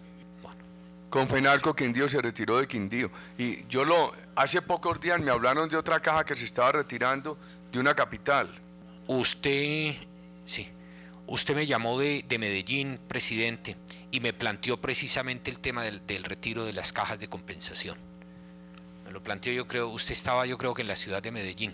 Confenalco Quindío se retiró de Quindío. Y yo lo, hace pocos días me hablaron de otra caja que se estaba retirando de una capital. Usted, sí, usted me llamó de, de Medellín, presidente, y me planteó precisamente el tema del, del retiro de las cajas de compensación. Me lo planteó, yo creo, usted estaba yo creo que en la ciudad de Medellín.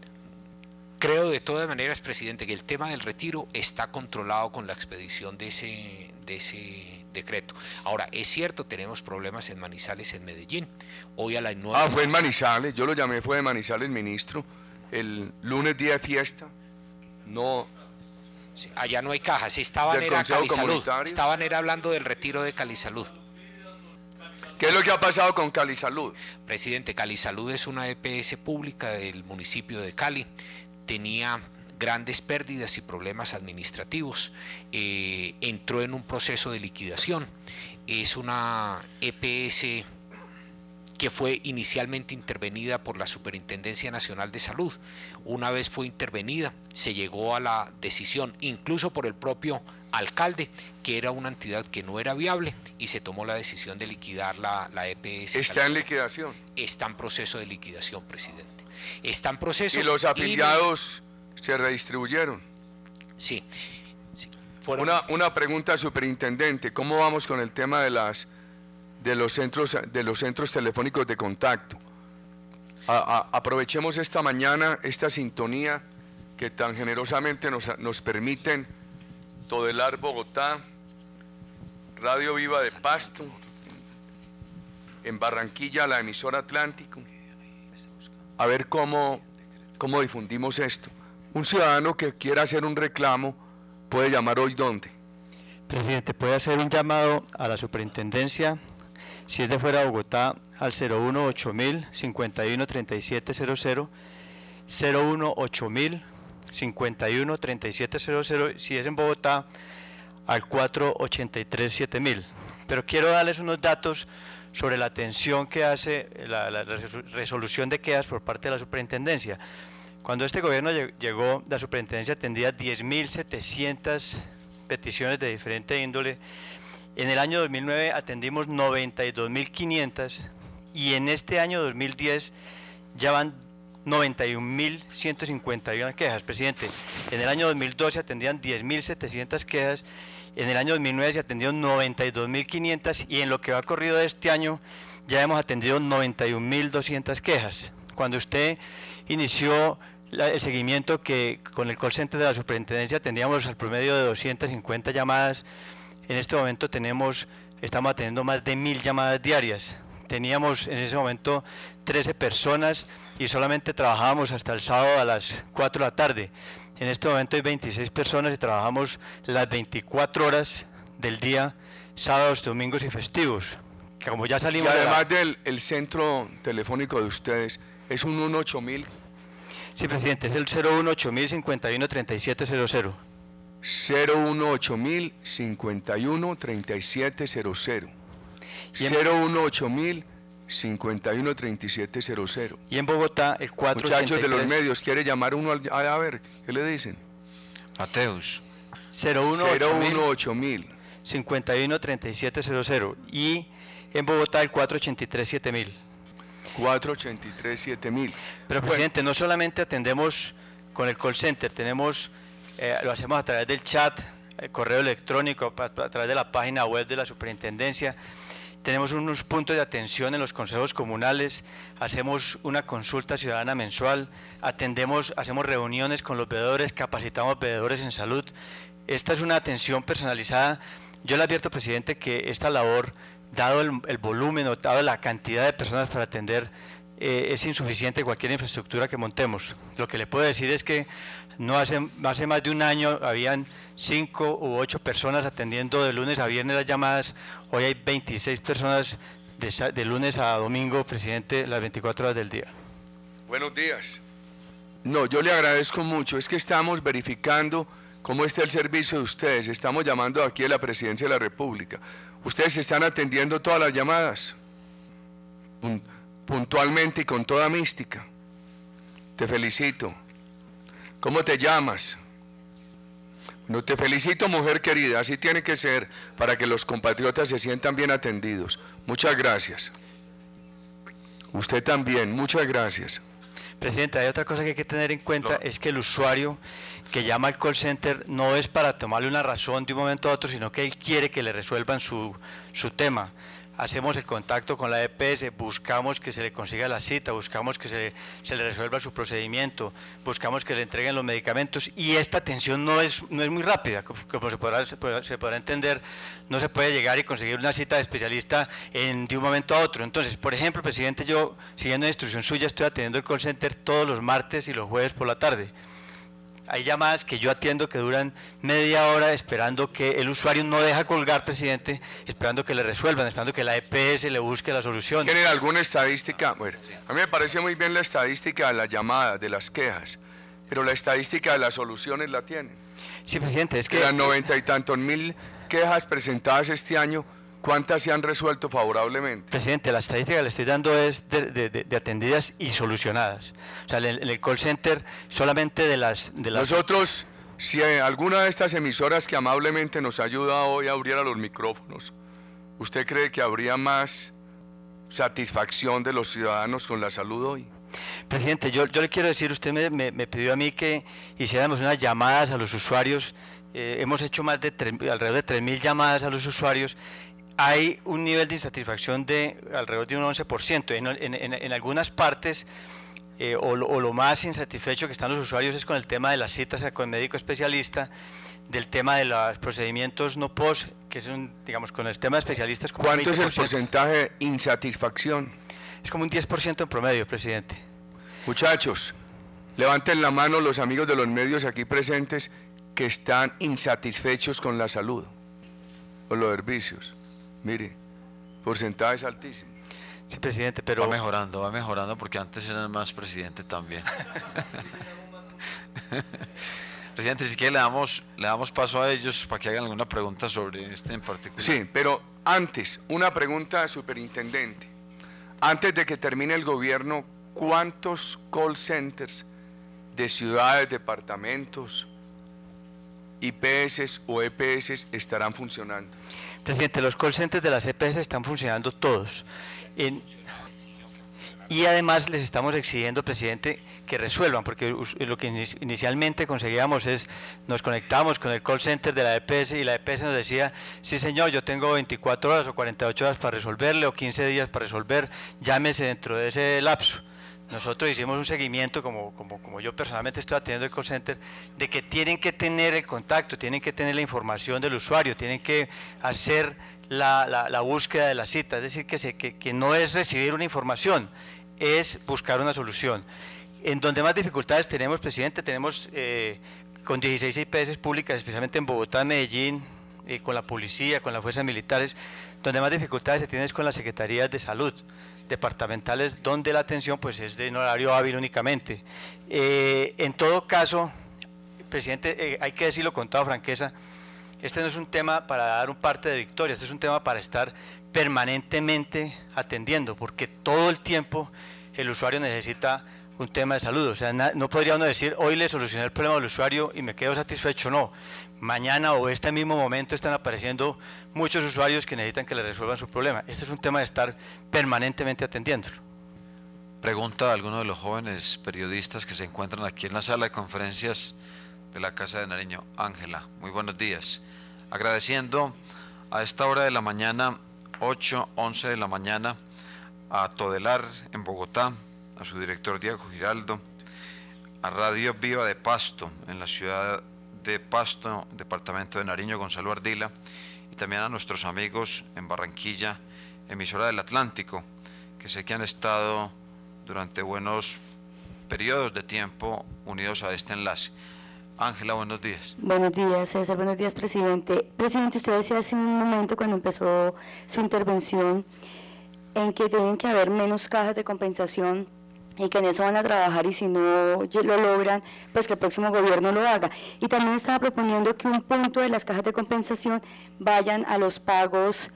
Creo de todas maneras, presidente, que el tema del retiro está controlado con la expedición de ese, de ese decreto. Ahora, es cierto, tenemos problemas en Manizales, en Medellín. Hoy a las nueve... Ah, fue en Manizales, yo lo llamé, fue de Manizales, ministro. El lunes día de fiesta, no... Sí, allá no hay cajas, estaban era Calisalud, estaban era hablando del retiro de Calisalud. ¿Qué es lo que ha pasado con Calisalud? Presidente, Calisalud es una E P S pública del municipio de Cali. Tenía grandes pérdidas y problemas administrativos, eh, entró en un proceso de liquidación. Es una E P S que fue inicialmente intervenida por la Superintendencia Nacional de Salud. Una vez fue intervenida, se llegó a la decisión, incluso por el propio alcalde, que era una entidad que no era viable, y se tomó la decisión de liquidar la, la E P S. ¿Está en liquidación? Está en proceso de liquidación, presidente. Está en proceso. ¿Y los afiliados y... se redistribuyeron? Sí. sí. Fueron... Una, una pregunta, superintendente, ¿cómo vamos con el tema de las de los centros de los centros telefónicos de contacto? A, a, aprovechemos esta mañana esta sintonía que tan generosamente nos, nos permiten Todelar Bogotá, Radio Viva de Pasto, en Barranquilla la emisora Atlántico, a ver cómo, cómo difundimos esto. Un ciudadano que quiera hacer un reclamo puede llamar hoy, ¿dónde? Presidente, puede hacer un llamado a la superintendencia, si es de fuera de Bogotá, al cero uno ocho mil, cincuenta y uno, treinta y siete cero cero, cero uno ocho mil, cincuenta y uno, treinta y siete cero cero, si es en Bogotá, al cuatro ochenta y tres, siete mil. Pero quiero darles unos datos sobre la atención que hace la, la resolución de quejas por parte de la superintendencia. Cuando este gobierno llegó, la superintendencia atendía diez mil setecientas peticiones de diferente índole. En el año dos mil nueve atendimos noventa y dos mil quinientas y en este año dos mil diez ya van noventa y un mil ciento cincuenta y una quejas, presidente. En el año dos mil doce atendían diez mil setecientas quejas, en el año dos mil nueve se atendieron noventa y dos mil quinientas y en lo que va corrido de este año ya hemos atendido noventa y un mil doscientas quejas. Cuando usted inició la, el seguimiento que con el call center de la superintendencia atendíamos al promedio de doscientas cincuenta llamadas, en este momento tenemos, estamos atendiendo más de mil llamadas diarias. Teníamos en ese momento trece personas y solamente trabajábamos hasta el sábado a las cuatro de la tarde. En este momento hay veintiséis personas y trabajamos las veinticuatro horas del día, sábados, domingos y festivos. Que como ya salimos y además de la... del el centro telefónico de ustedes, ¿es un uno ocho mil? Sí, presidente, es el cero uno ocho mil, cincuenta y uno, treinta y siete cero cero. cero uno ocho mil, cincuenta y uno, treinta y siete cero cero. cero uno ocho mil, cincuenta y uno, treinta y siete cero cero. Y en Bogotá el cuatro ochenta y tres. Muchachos de los medios, ¿quiere llamar uno al, a, a ver, qué le dicen? Mateus. cero uno ocho mil. cincuenta y uno, treinta y siete cero cero. Y en Bogotá el cuatro ochenta y tres, siete mil. cuatro ochenta y tres, siete mil. Pero, presidente, bueno, no solamente atendemos con el call center, tenemos, eh, lo hacemos a través del chat, el correo electrónico, a, a través de la página web de la superintendencia. Tenemos unos puntos de atención en los consejos comunales, hacemos una consulta ciudadana mensual, atendemos, hacemos reuniones con los veedores, capacitamos veedores en salud. Esta es una atención personalizada. Yo le advierto, presidente, que esta labor, dado el, el volumen o dado la cantidad de personas para atender, eh, es insuficiente cualquier infraestructura que montemos. Lo que le puedo decir es que no hace, hace más de un año habían cinco u ocho personas atendiendo de lunes a viernes las llamadas. Hoy hay veintiséis personas de, de lunes a domingo, presidente, las veinticuatro horas del día. Buenos días. No, yo le agradezco mucho. Es que estamos verificando cómo está el servicio de ustedes. Estamos llamando aquí a la Presidencia de la República. Ustedes están atendiendo todas las llamadas, puntualmente y con toda mística. Te felicito. ¿Cómo te llamas? No, te felicito, mujer querida, así tiene que ser para que los compatriotas se sientan bien atendidos. Muchas gracias. Usted también, muchas gracias. Presidente, hay otra cosa que hay que tener en cuenta, no. es que el usuario que llama al call center no es para tomarle una razón de un momento a otro, sino que él quiere que le resuelvan su, su tema. Hacemos el contacto con la E P S, buscamos que se le consiga la cita, buscamos que se, se le resuelva su procedimiento, buscamos que le entreguen los medicamentos, y esta atención no es, no es muy rápida, como se podrá, se podrá entender. No se puede llegar y conseguir una cita de especialista en, de un momento a otro. Entonces, por ejemplo, presidente, yo, siguiendo la instrucción suya, estoy atendiendo el call center todos los martes y los jueves por la tarde. Hay llamadas que yo atiendo que duran media hora esperando que el usuario no deja colgar, presidente, esperando que le resuelvan, esperando que la E P S le busque la solución. ¿Tienen alguna estadística? Bueno, a mí me parece muy bien la estadística de las llamadas, de las quejas, pero la estadística de las soluciones la tienen. Sí, presidente, es que... De las noventa y tantos mil quejas presentadas este año, ¿cuántas se han resuelto favorablemente? Presidente, la estadística que le estoy dando es de, de, de atendidas y solucionadas. O sea, en el, en el call center solamente de las, de las... Nosotros, si alguna de estas emisoras que amablemente nos ayuda hoy a abrir a los micrófonos, ¿usted cree que habría más satisfacción de los ciudadanos con la salud hoy? Presidente, yo, yo le quiero decir, usted me, me, me pidió a mí que hiciéramos unas llamadas a los usuarios. Eh, hemos hecho más de tres, alrededor de tres mil llamadas a los usuarios. Hay un nivel de insatisfacción de alrededor de un once por ciento. En, en, en, en algunas partes, eh, o, lo, o lo más insatisfecho que están los usuarios es con el tema de las citas con el médico especialista, del tema de los procedimientos no post, que es un, digamos, con el tema de especialistas. Como ¿Cuánto es el porcentaje de insatisfacción? Es como un diez por ciento en promedio, presidente. Muchachos, levanten la mano los amigos de los medios aquí presentes que están insatisfechos con la salud o los servicios. Mire, porcentaje es altísimo. Sí, presidente, pero... Va mejorando, va mejorando, porque antes eran más presidente también. Presidente, si quiere le damos, le damos paso a ellos para que hagan alguna pregunta sobre este en particular. Sí, pero antes, una pregunta al superintendente. Antes de que termine el gobierno, ¿cuántos call centers de ciudades, departamentos, I P S o E P S estarán funcionando? Presidente, los call centers de las E P S están funcionando todos. En, y además les estamos exigiendo, presidente, que resuelvan, porque lo que inicialmente conseguíamos es, nos conectábamos con el call center de la E P S y la E P S nos decía, sí señor, yo tengo veinticuatro horas o cuarenta y ocho horas para resolverle o quince días para resolver, llámese dentro de ese lapso. Nosotros hicimos un seguimiento, como, como, como yo personalmente estoy atendiendo el call center, de que tienen que tener el contacto, tienen que tener la información del usuario, tienen que hacer la, la, la búsqueda de la cita, es decir, que, se, que, que no es recibir una información, es buscar una solución. En donde más dificultades tenemos, presidente, tenemos eh, con dieciséis I P S públicas, especialmente en Bogotá, Medellín, eh, con la policía, con las fuerzas militares, donde más dificultades se tienen es con las secretarías de salud departamentales, donde la atención pues es de horario hábil únicamente. Eh, en todo caso, presidente, eh, hay que decirlo con toda franqueza, este no es un tema para dar un parte de victoria, este es un tema para estar permanentemente atendiendo, porque todo el tiempo el usuario necesita un tema de salud. O sea, no podría uno decir, hoy le solucioné el problema del usuario y me quedo satisfecho. No, mañana o este mismo momento están apareciendo muchos usuarios que necesitan que le resuelvan su problema. Este es un tema de estar permanentemente atendiéndolo. Pregunta a alguno de los jóvenes periodistas que se encuentran aquí en la sala de conferencias de la Casa de Nariño. Ángela, muy buenos días. Agradeciendo a esta hora de la mañana, ocho, once de la mañana, a Todelar en Bogotá, a su director Diego Giraldo, a Radio Viva de Pasto, en la ciudad de Pasto, departamento de Nariño, Gonzalo Ardila, y también a nuestros amigos en Barranquilla, emisora del Atlántico, que sé que han estado durante buenos periodos de tiempo unidos a este enlace. Ángela, buenos días. Buenos días, César. Buenos días, presidente. Presidente, usted decía hace un momento cuando empezó su intervención en que tienen que haber menos cajas de compensación y que en eso van a trabajar, y si no lo logran, pues que el próximo gobierno lo haga. Y también estaba proponiendo que un punto de las cajas de compensación vayan a los pagos,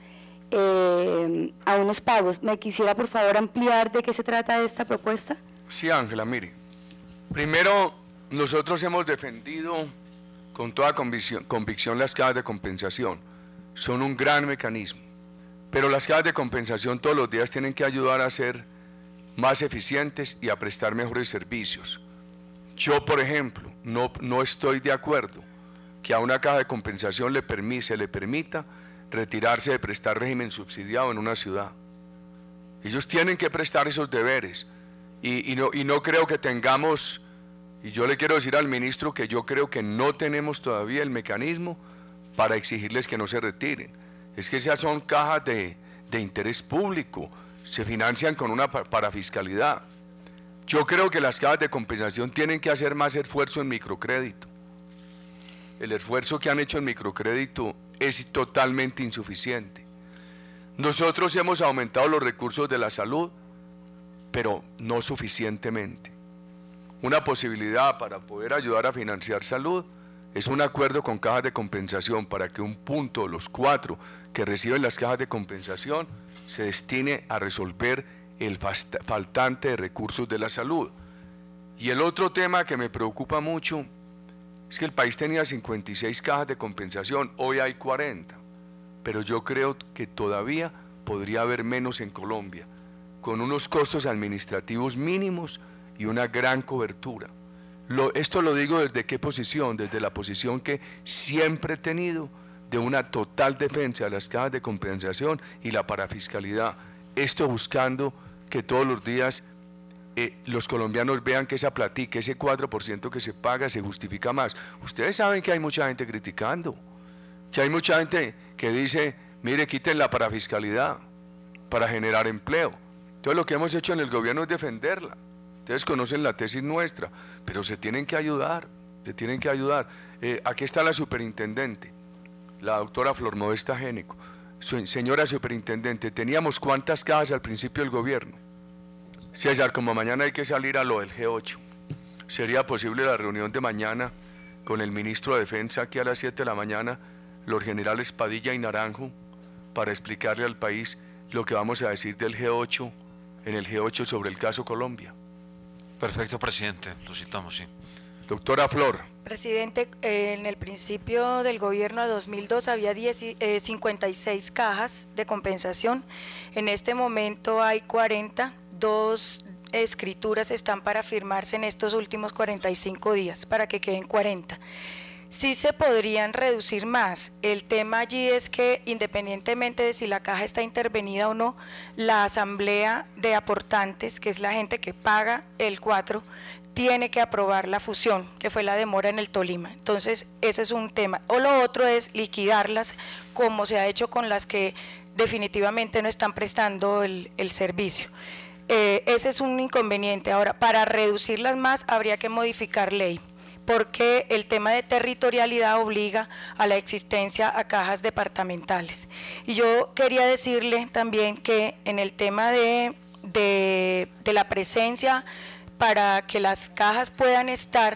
eh, a unos pagos. ¿Me quisiera, por favor, ampliar de qué se trata esta propuesta? Sí, Ángela, mire. Primero, nosotros hemos defendido con toda convicción, convicción las cajas de compensación. Son un gran mecanismo. Pero las cajas de compensación todos los días tienen que ayudar a ser más eficientes y a prestar mejores servicios. Yo, por ejemplo, no, no estoy de acuerdo que a una caja de compensación le permi- se le permita retirarse de prestar régimen subsidiado en una ciudad. Ellos tienen que prestar esos deberes y, y, no, y no creo que tengamos, y yo le quiero decir al ministro que yo creo que no tenemos todavía el mecanismo para exigirles que no se retiren. Es que esas son cajas de, de interés público, se financian con una parafiscalidad. Yo creo que las cajas de compensación tienen que hacer más esfuerzo en microcrédito. El esfuerzo que han hecho en microcrédito es totalmente insuficiente. Nosotros hemos aumentado los recursos de la salud, pero no suficientemente. Una posibilidad para poder ayudar a financiar salud es un acuerdo con cajas de compensación para que un punto, los cuatro que reciben las cajas de compensación, se destine a resolver el faltante de recursos de la salud. Y el otro tema que me preocupa mucho es que el país tenía cincuenta y seis cajas de compensación, hoy hay cuarenta, pero yo creo que todavía podría haber menos en Colombia, con unos costos administrativos mínimos y una gran cobertura. Lo, esto lo digo desde qué posición, desde la posición que siempre he tenido de una total defensa de las cajas de compensación y la parafiscalidad. Esto buscando que todos los días eh, los colombianos vean que esa platica, ese cuatro por ciento que se paga se justifica más. Ustedes saben que hay mucha gente criticando, que hay mucha gente que dice, mire, quiten la parafiscalidad para generar empleo. Entonces lo que hemos hecho en el gobierno es defenderla. Ustedes conocen la tesis nuestra, pero se tienen que ayudar, se tienen que ayudar. Eh, aquí está la superintendente, la doctora Flor Modesta Génico. Señora superintendente, ¿teníamos cuántas cajas al principio del gobierno? César, como mañana hay que salir a lo del G ocho, ¿sería posible la reunión de mañana con el ministro de Defensa aquí a las siete de la mañana, los generales Padilla y Naranjo, para explicarle al país lo que vamos a decir del G ocho, en el G ocho sobre el caso Colombia? Perfecto, presidente, lo citamos, sí. Doctora Flor. Presidente, eh, en el principio del gobierno de dos mil dos había diez, eh, cincuenta y seis cajas de compensación, en este momento hay cuarenta, dos escrituras están para firmarse en estos últimos cuarenta y cinco días, para que queden cuarenta. Sí se podrían reducir más. El tema allí es que independientemente de si la caja está intervenida o no, la asamblea de aportantes, que es la gente que paga el cuatro, tiene que aprobar la fusión, que fue la demora en el Tolima. Entonces, ese es un tema. O lo otro es liquidarlas, como se ha hecho con las que definitivamente no están prestando el, el servicio. Eh, ese es un inconveniente. Ahora, para reducirlas más, habría que modificar ley, porque el tema de territorialidad obliga a la existencia a cajas departamentales. Y yo quería decirle también que en el tema de, de, de la presencia, para que las cajas puedan estar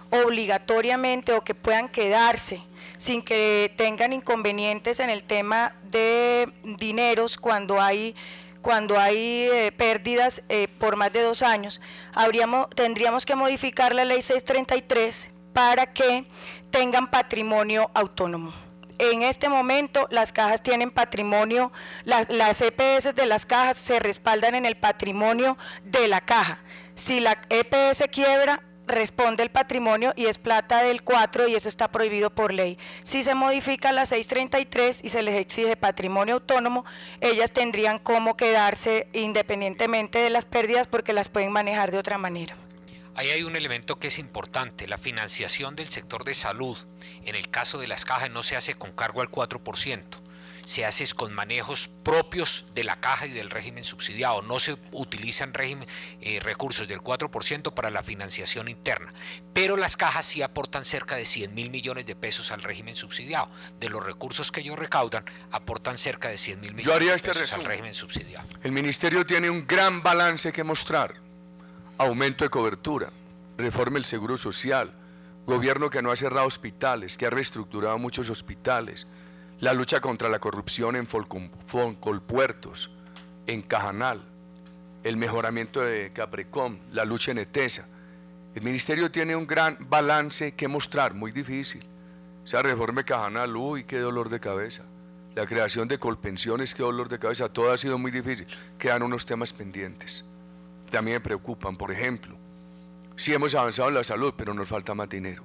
obligatoriamente o que puedan quedarse sin que tengan inconvenientes en el tema de dineros cuando hay cuando hay eh, pérdidas eh, por más de dos años, habríamos, tendríamos que modificar la ley seiscientos treinta y tres para que tengan patrimonio autónomo. En este momento las cajas tienen patrimonio, las, las E P S de las cajas se respaldan en el patrimonio de la caja. Si la E P S quiebra, responde el patrimonio y es plata del cuatro y eso está prohibido por ley. Si se modifica la seiscientos treinta y tres y se les exige patrimonio autónomo, ellas tendrían cómo quedarse independientemente de las pérdidas porque las pueden manejar de otra manera. Ahí hay un elemento que es importante, la financiación del sector de salud. En el caso de las cajas no se hace con cargo al cuatro por ciento, se hace con manejos propios de la caja y del régimen subsidiado, no se utilizan régimen, eh, recursos del cuatro por ciento para la financiación interna, pero las cajas sí aportan cerca de cien mil millones de pesos al régimen subsidiado. De los recursos que ellos recaudan, aportan cerca de cien mil millones Yo haría de este pesos resumen. al régimen subsidiado. El ministerio tiene un gran balance que mostrar: aumento de cobertura, reforma del seguro social, gobierno que no ha cerrado hospitales, que ha reestructurado muchos hospitales, la lucha contra la corrupción en Colpuertos, en Cajanal, el mejoramiento de Caprecom, la lucha en ETESA. El ministerio tiene un gran balance que mostrar, muy difícil. Esa reforma de Cajanal, uy, qué dolor de cabeza. La creación de Colpensiones, qué dolor de cabeza. Todo ha sido muy difícil. Quedan unos temas pendientes. También me preocupan, por ejemplo, sí hemos avanzado en la salud, pero nos falta más dinero.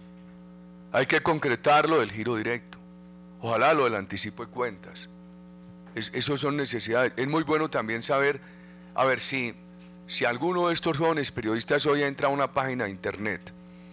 Hay que concretar lo del giro directo. Ojalá lo del anticipo de cuentas. Es, eso son necesidades. Es muy bueno también saber, a ver, si, si alguno de estos jóvenes periodistas hoy entra a una página de internet,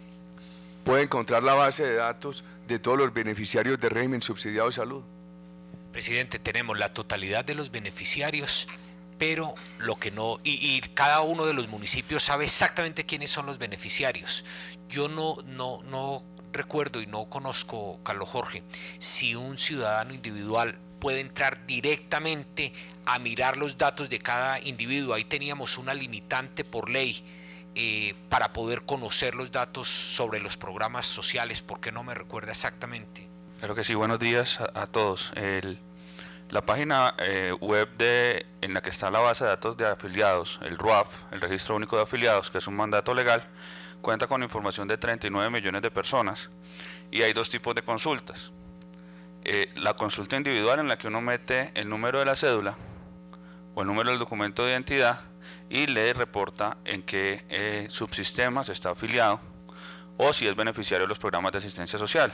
puede encontrar la base de datos de todos los beneficiarios de régimen subsidiado de salud. Presidente, tenemos la totalidad de los beneficiarios, pero lo que no, y, y cada uno de los municipios sabe exactamente quiénes son los beneficiarios. Yo no, no, no recuerdo y no conozco, Carlos Jorge, si un ciudadano individual puede entrar directamente a mirar los datos de cada individuo. Ahí teníamos una limitante por ley eh, para poder conocer los datos sobre los programas sociales. ¿Por qué no me recuerda exactamente? Claro que sí, buenos días a, a todos. El, la página eh, web de, en la que está la base de datos de afiliados, el R U A F, el Registro Único de Afiliados, que es un mandato legal, cuenta con información de treinta y nueve millones de personas y hay dos tipos de consultas. Eh, la consulta individual, en la que uno mete el número de la cédula o el número del documento de identidad y le reporta en qué eh, subsistema se está afiliado o si es beneficiario de los programas de asistencia social.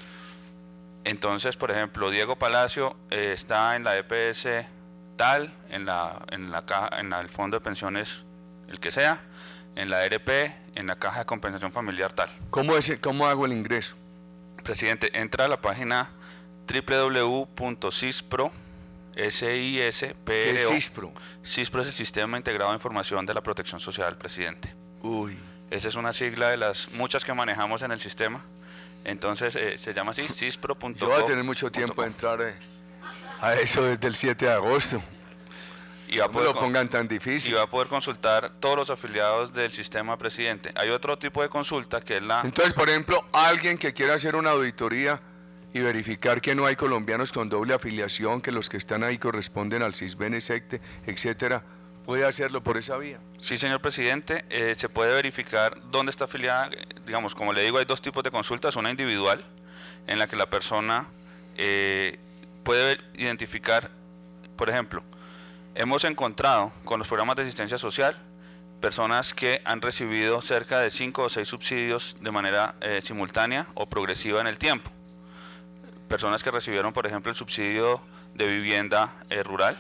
Entonces, por ejemplo, Diego Palacio eh, está en la E P S tal, en la en la caja, en la, el fondo de pensiones, el que sea, en la R P, en la caja de compensación familiar tal. ¿Cómo, es, cómo hago el ingreso? Presidente, entra a la página doble u doble u doble u punto cispro, S I S P R O. ¿Qué es CISPRO? CISPRO es el Sistema Integrado de Información de la Protección Social, presidente. Uy. Esa es una sigla de las muchas que manejamos en el sistema. Entonces eh, se llama así, cispro punto Yo voy a tener mucho tiempo de entrar eh, a eso desde el siete de agosto. Y va a no poder me lo pongan tan difícil. Y va a poder consultar todos los afiliados del sistema, presidente. Hay otro tipo de consulta que es la... Entonces, por ejemplo, alguien que quiera hacer una auditoría y verificar que no hay colombianos con doble afiliación, que los que están ahí corresponden al CISBEN, SECTE, etcétera, puede hacerlo por esa vía. Sí, señor presidente, eh, se puede verificar dónde está afiliada. Digamos, como le digo, hay dos tipos de consultas, una individual, en la que la persona eh, puede identificar, por ejemplo, hemos encontrado con los programas de asistencia social personas que han recibido cerca de cinco o seis subsidios de manera eh, simultánea o progresiva en el tiempo. Personas que recibieron, por ejemplo, el subsidio de vivienda eh, rural,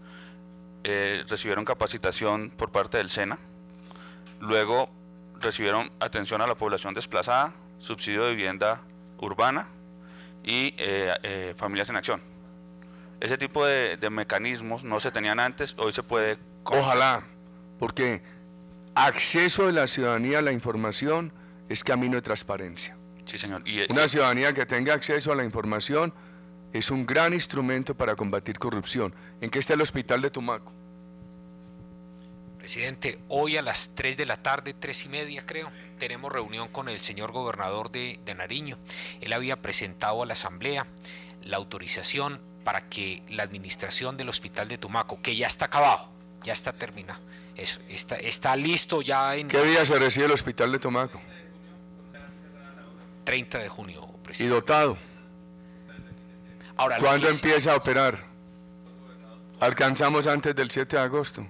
eh, recibieron capacitación por parte del SENA, luego recibieron atención a la población desplazada, subsidio de vivienda urbana y eh, eh, familias en acción. Ese tipo de, de mecanismos no se tenían antes, hoy se puede... Ojalá, porque acceso de la ciudadanía a la información es camino de transparencia. Sí, señor. Y, Una ciudadanía que tenga acceso a la información es un gran instrumento para combatir corrupción. ¿En qué está el hospital de Tumaco? Presidente, hoy a las tres de la tarde, tres y media creo, tenemos reunión con el señor gobernador de, de Nariño. Él había presentado a la Asamblea la autorización para que la administración del Hospital de Tumaco, que ya está acabado, ya está terminado, eso, está, está listo ya en... ¿Qué día se recibe el Hospital de Tumaco? treinta de junio, presidente. ¿Y dotado? Ahora, ¿cuándo que... empieza a operar? ¿Alcanzamos antes del siete de agosto?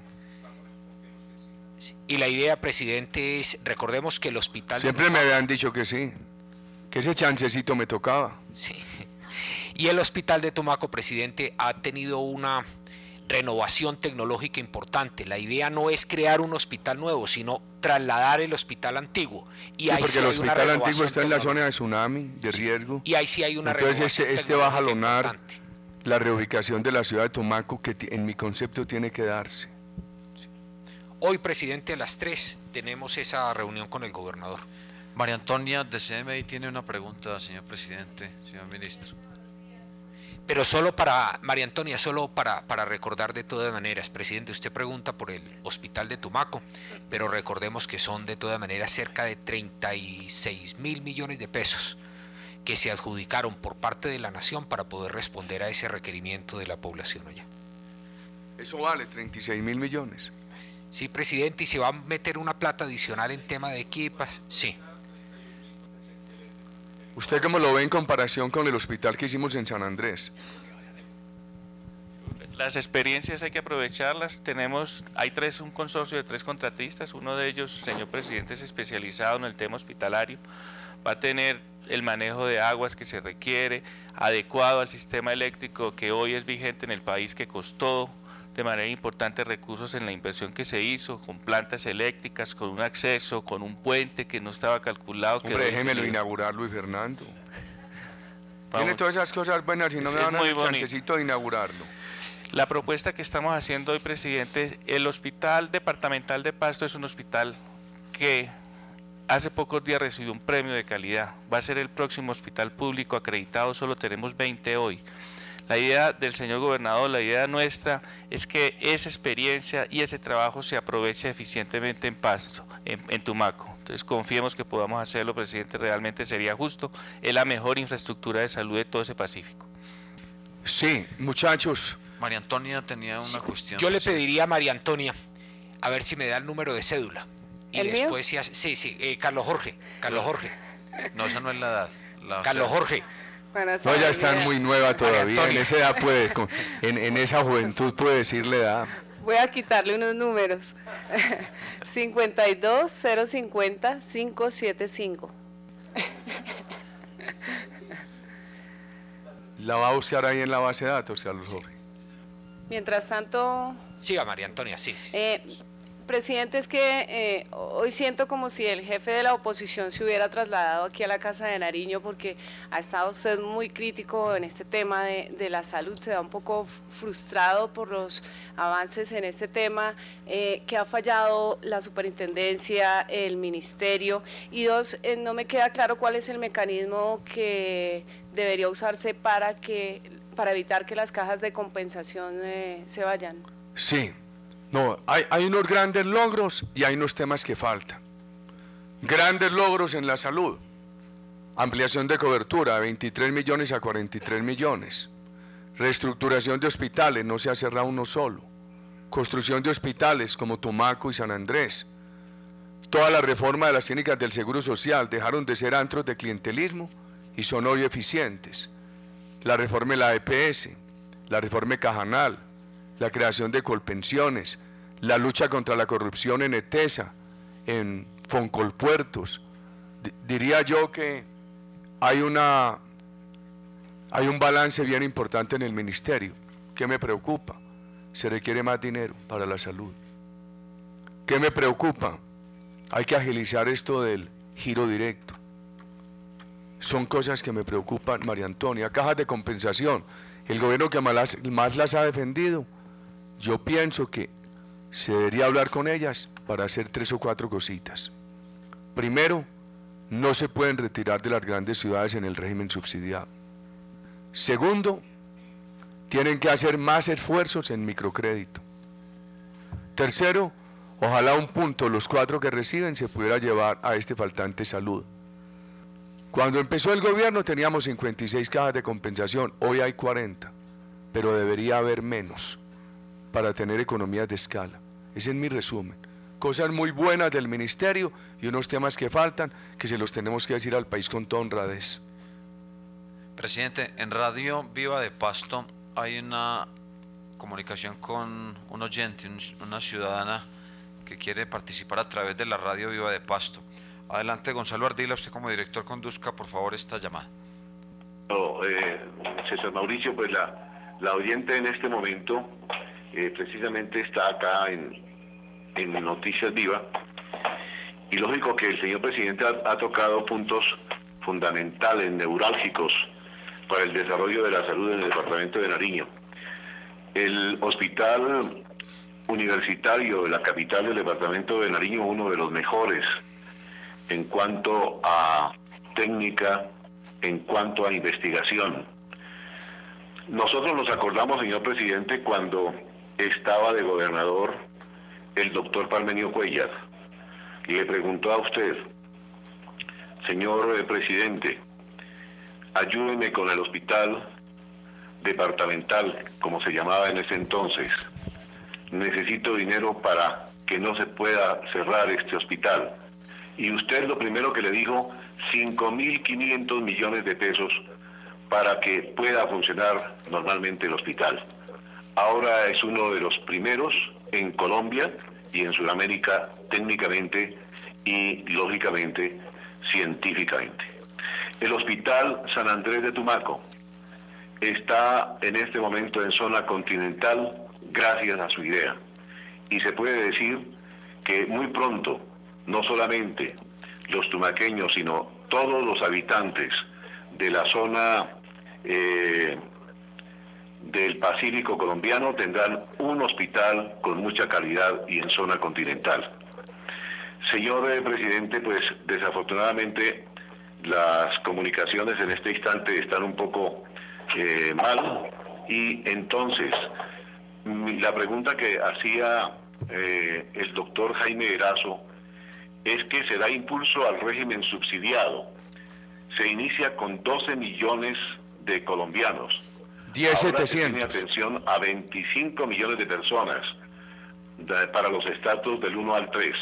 Y la idea, presidente, es, recordemos que el hospital... Siempre me habían dicho que sí, que ese chancecito me tocaba. Sí. Y el hospital de Tumaco, presidente, ha tenido una renovación tecnológica importante. La idea no es crear un hospital nuevo, sino trasladar el hospital antiguo. Y sí, ahí porque sí el hay hospital una antiguo está en la zona de tecnológica. tsunami, de riesgo. Y ahí sí hay una Entonces renovación este, este va a tecnológica jalonar importante. la reubicación de la ciudad de Tumaco, que en mi concepto tiene que darse. Hoy, presidente, a las tres tenemos esa reunión con el gobernador. María Antonia de C M I tiene una pregunta, señor presidente, señor ministro. Pero solo para, María Antonia, solo para, para recordar de todas maneras, presidente, usted pregunta por el hospital de Tumaco, pero recordemos que son de todas maneras cerca de treinta y seis mil millones de pesos que se adjudicaron por parte de la nación para poder responder a ese requerimiento de la población allá. Eso vale treinta y seis mil millones. Sí, presidente, ¿y se va a meter una plata adicional en tema de equipas? Sí. ¿Usted cómo lo ve en comparación con el hospital que hicimos en San Andrés? Las experiencias hay que aprovecharlas. Tenemos, hay tres, un consorcio de tres contratistas. Uno de ellos, señor presidente, es especializado en el tema hospitalario. Va a tener el manejo de aguas que se requiere, adecuado al sistema eléctrico que hoy es vigente en el país, que costó de manera importante recursos en la inversión que se hizo, con plantas eléctricas, con un acceso, con un puente que no estaba calculado. Hombre, déjemelo inaugurar, Luis Fernando. Tiene todas esas cosas buenas y no me van a dar el chancecito de inaugurarlo. La propuesta que estamos haciendo hoy, presidente, el Hospital Departamental de Pasto es un hospital que hace pocos días recibió un premio de calidad. Va a ser el próximo hospital público acreditado, solo tenemos veinte hoy. La idea del señor gobernador, la idea nuestra es que esa experiencia y ese trabajo se aproveche eficientemente en Pasto, en, en Tumaco. Entonces confiemos que podamos hacerlo, presidente, realmente sería justo. Es la mejor infraestructura de salud de todo ese Pacífico. Sí, muchachos. María Antonia tenía una sí, cuestión. Yo le pediría a María Antonia a ver si me da el número de cédula. Y ¿El después mío? sí, sí, sí eh, Carlos Jorge, Carlos Jorge. No, esa no es la edad. La Carlos cédula. Jorge. Bueno, No, ya está muy nueva todavía, en esa edad puede, con- en, en esa juventud puede decirle edad. Voy a quitarle unos números. cincuenta y dos, cero cincuenta, quinientos setenta y cinco. La va a buscar ahí en la base de datos, Carlos Jorge. Mientras tanto, Siga, María Antonia, sí, sí. eh, presidente, es que eh, hoy siento como si el jefe de la oposición se hubiera trasladado aquí a la Casa de Nariño, porque ha estado usted muy crítico en este tema de, de la salud, se da un poco frustrado por los avances en este tema, eh, que ha fallado la superintendencia, el ministerio, y dos, eh, no me queda claro cuál es el mecanismo que debería usarse para, que, para evitar que las cajas de compensación eh, se vayan. Sí, no, hay, hay unos grandes logros y hay unos temas que faltan. Grandes logros en la salud. Ampliación de cobertura de veintitrés millones a cuarenta y tres millones. Reestructuración de hospitales, no se ha cerrado uno solo. Construcción de hospitales como Tumaco y San Andrés. Toda la reforma de las clínicas del Seguro Social dejaron de ser antros de clientelismo y son hoy eficientes. La reforma de la E P S, la reforma de Cajanal, la creación de Colpensiones, la lucha contra la corrupción en ETESA, en Foncolpuertos. D- diría yo que hay, una, hay un balance bien importante en el ministerio. ¿Qué me preocupa? Se requiere más dinero para la salud. ¿Qué me preocupa? Hay que agilizar esto del giro directo. Son cosas que me preocupan, María Antonia. Cajas de compensación, el gobierno que más las, más las ha defendido, yo pienso que se debería hablar con ellas para hacer tres o cuatro cositas. Primero, no se pueden retirar de las grandes ciudades en el régimen subsidiado. Segundo, tienen que hacer más esfuerzos en microcrédito. Tercero, Ojalá un punto, los cuatro que reciben, se pudiera llevar a este faltante salud. Cuando empezó el gobierno teníamos cincuenta y seis cajas de compensación, hoy hay cuarenta, pero debería haber menos para tener economías de escala. Ese es mi resumen. Cosas muy buenas del ministerio y unos temas que faltan que se los tenemos que decir al país con toda honradez. Presidente, en Radio Viva de Pasto hay una comunicación con un oyente, un, una ciudadana que quiere participar a través de la Radio Viva de Pasto. Adelante, Gonzalo Ardila, usted como director conduzca por favor esta llamada. No, eh, César Mauricio, pues la, la oyente en este momento eh, precisamente está acá en, en Noticias Viva, y lógico que el señor presidente ha, ha tocado puntos fundamentales, neurálgicos para el desarrollo de la salud en el departamento de Nariño. El hospital universitario de la capital del departamento de Nariño, uno de los mejores en cuanto a técnica, en cuanto a investigación. Nosotros nos acordamos, señor presidente, cuando estaba de gobernador el doctor Parmenio Cuellar, y le preguntó a usted: señor eh, presidente, ayúdeme con el hospital departamental, como se llamaba en ese entonces. Necesito dinero para que no se pueda cerrar este hospital. Y usted lo primero que le dijo, cinco mil quinientos millones de pesos para que pueda funcionar normalmente el hospital. Ahora es uno de los primeros en Colombia y en Sudamérica técnicamente y lógicamente científicamente. El Hospital San Andrés de Tumaco está en este momento en zona continental gracias a su idea, y se puede decir que muy pronto no solamente los tumaqueños, sino todos los habitantes de la zona eh, del Pacífico colombiano tendrán un hospital con mucha calidad y en zona continental. Señor eh, presidente, pues desafortunadamente las comunicaciones en este instante están un poco eh, mal, y entonces la pregunta que hacía eh, el doctor Jaime Erazo es que se da impulso al régimen subsidiado. Se inicia con doce millones de colombianos. diez mil setecientos. Se tiene atención a veinticinco millones de personas de, para los estatus del uno al tres.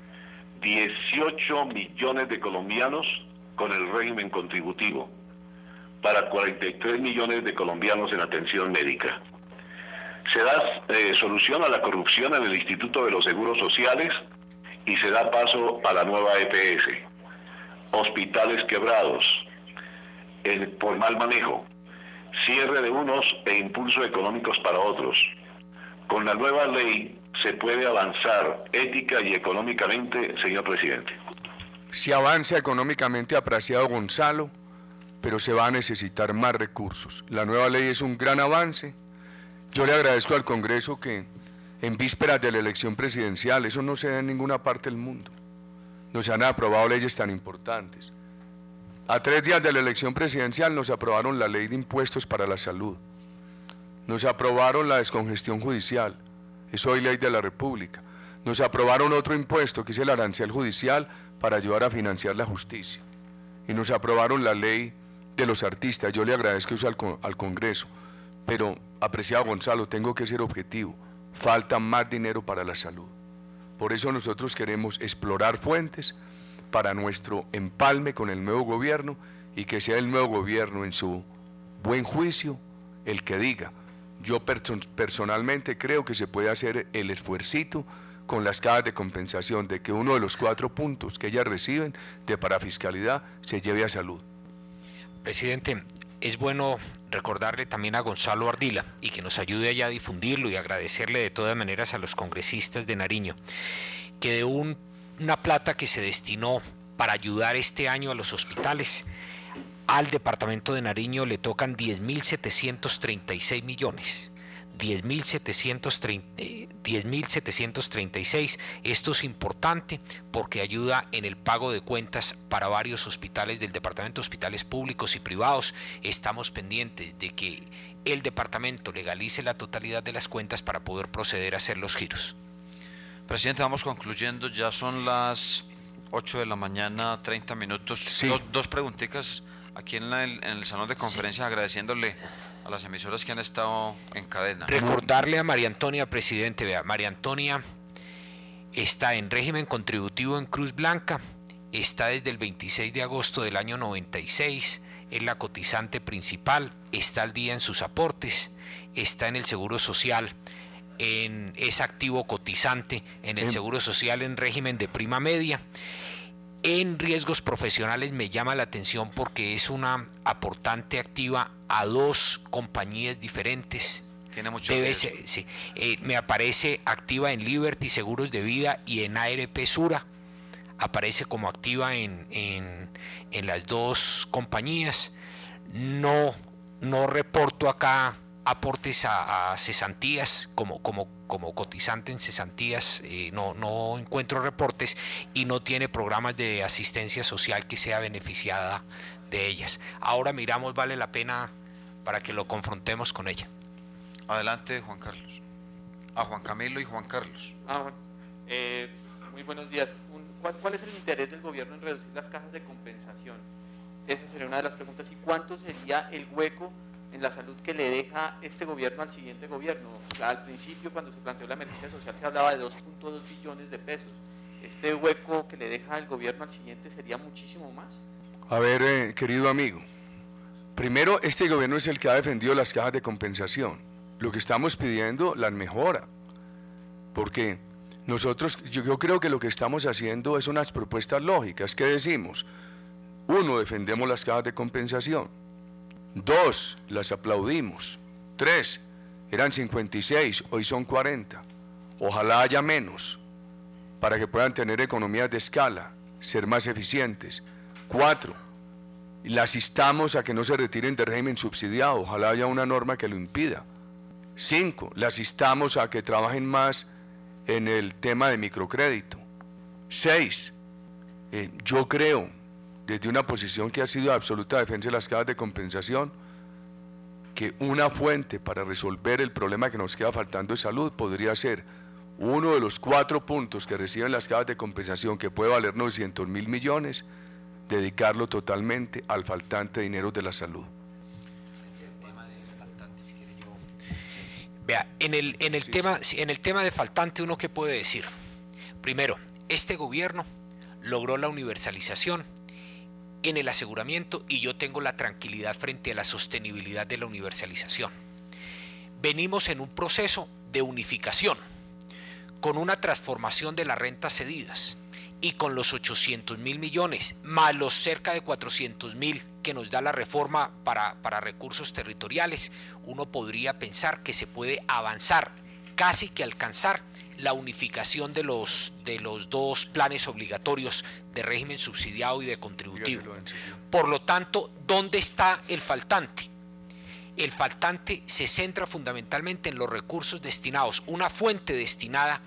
dieciocho millones de colombianos con el régimen contributivo, para cuarenta y tres millones de colombianos en atención médica. Se da eh, solución a la corrupción en el Instituto de los Seguros Sociales y se da paso a la nueva E P S. Hospitales quebrados el, por mal manejo, cierre de unos e impulso económicos para otros. Con la nueva ley se puede avanzar ética y económicamente, señor presidente. Se avanza económicamente, apreciado Gonzalo, pero se va a necesitar más recursos. La nueva ley es un gran avance. Yo le agradezco al Congreso que en vísperas de la elección presidencial, eso no se da en ninguna parte del mundo, no se han aprobado leyes tan importantes. A tres días de la elección presidencial nos aprobaron la ley de impuestos para la salud, nos aprobaron la descongestión judicial, es hoy ley de la República, nos aprobaron otro impuesto que es el arancel judicial para ayudar a financiar la justicia, y nos aprobaron la ley de los artistas. Yo le agradezco eso al, al Congreso, pero, apreciado Gonzalo, tengo que ser objetivo, falta más dinero para la salud. Por eso nosotros queremos explorar fuentes para nuestro empalme con el nuevo gobierno, y que sea el nuevo gobierno en su buen juicio el que diga: yo personalmente creo que se puede hacer el esfuercito con las cajas de compensación de que uno de los cuatro puntos que ellas reciben de parafiscalidad se lleve a salud. Presidente, es bueno recordarle también a Gonzalo Ardila y que nos ayude allá a difundirlo, y agradecerle de todas maneras a los congresistas de Nariño que de un, una plata que se destinó para ayudar este año a los hospitales, al departamento de Nariño le tocan diez mil setecientos treinta y seis millones. diez mil setecientos treinta y seis. Esto es importante porque ayuda en el pago de cuentas para varios hospitales del departamento, hospitales públicos y privados. Estamos pendientes de que el departamento legalice la totalidad de las cuentas para poder proceder a hacer los giros. Presidente, vamos concluyendo, ya son las ocho de la mañana, treinta minutos. Sí. Dos, dos preguntitas aquí en, la, en el salón de conferencias, sí. agradeciéndole a las emisoras que han estado en cadena. Recordarle a María Antonia, presidente, vea, María Antonia está en régimen contributivo en Cruz Blanca, está desde el veintiséis de agosto del año noventa y seis, es la cotizante principal, está al día en sus aportes, está en el Seguro Social, en, es activo cotizante en el Seguro Social en régimen de prima media. En riesgos profesionales me llama la atención porque es una aportante activa a dos compañías diferentes. Tiene mucho Debe riesgo. ser, sí. eh, me aparece activa en Liberty Seguros de Vida y en A R P Sura. Aparece como activa en, en, en las dos compañías. No, no reporto acá aportes a, a cesantías como, como, como cotizante en cesantías, eh, no, no encuentro reportes y no tiene programas de asistencia social que sea beneficiada de ellas. Ahora miramos, vale la pena para que lo confrontemos con ella. Adelante, Juan Carlos. A Juan Camilo y Juan Carlos. Ah, bueno. eh, muy buenos días. Un, ¿cuál, ¿Cuál es el interés del gobierno en reducir las cajas de compensación? Esa sería una de las preguntas. ¿Y cuánto sería el hueco en la salud que le deja este gobierno al siguiente gobierno? Al principio, cuando se planteó la emergencia social, se hablaba de dos punto dos billones de pesos. ¿Este hueco que le deja el gobierno al siguiente sería muchísimo más? A ver, eh, querido amigo, primero, este gobierno es el que ha defendido las cajas de compensación. Lo que estamos pidiendo, las mejora, porque nosotros, yo, yo creo que lo que estamos haciendo es unas propuestas lógicas. ¿Qué decimos? Uno, defendemos las cajas de compensación. Dos, las aplaudimos. Tres, eran cincuenta y seis, hoy son cuarenta. Ojalá haya menos, para que puedan tener economías de escala, ser más eficientes. Cuatro, las instamos a que no se retiren de régimen subsidiado, ojalá haya una norma que lo impida. Cinco, las instamos a que trabajen más en el tema de microcrédito. Seis, eh, yo creo, desde una posición que ha sido de absoluta defensa de las cajas de compensación, que una fuente para resolver el problema que nos queda faltando de salud podría ser uno de los cuatro puntos que reciben las cajas de compensación, que puede valer novecientos mil millones, dedicarlo totalmente al faltante dinero de la salud. Vea, en el, en el sí, tema, sí. en el tema de faltante, uno que puede decir, primero, este gobierno logró la universalización en el aseguramiento y yo tengo la tranquilidad frente a la sostenibilidad de la universalización. Venimos en un proceso de unificación, con una transformación de las rentas cedidas y con los ochocientos mil millones, más los cerca de cuatrocientos mil que nos da la reforma para, para recursos territoriales, uno podría pensar que se puede avanzar, casi que alcanzar la unificación de los, de los dos planes obligatorios de régimen subsidiado y de contributivo. Por lo tanto, ¿dónde está el faltante? El faltante se centra fundamentalmente en los recursos destinados, una fuente destinada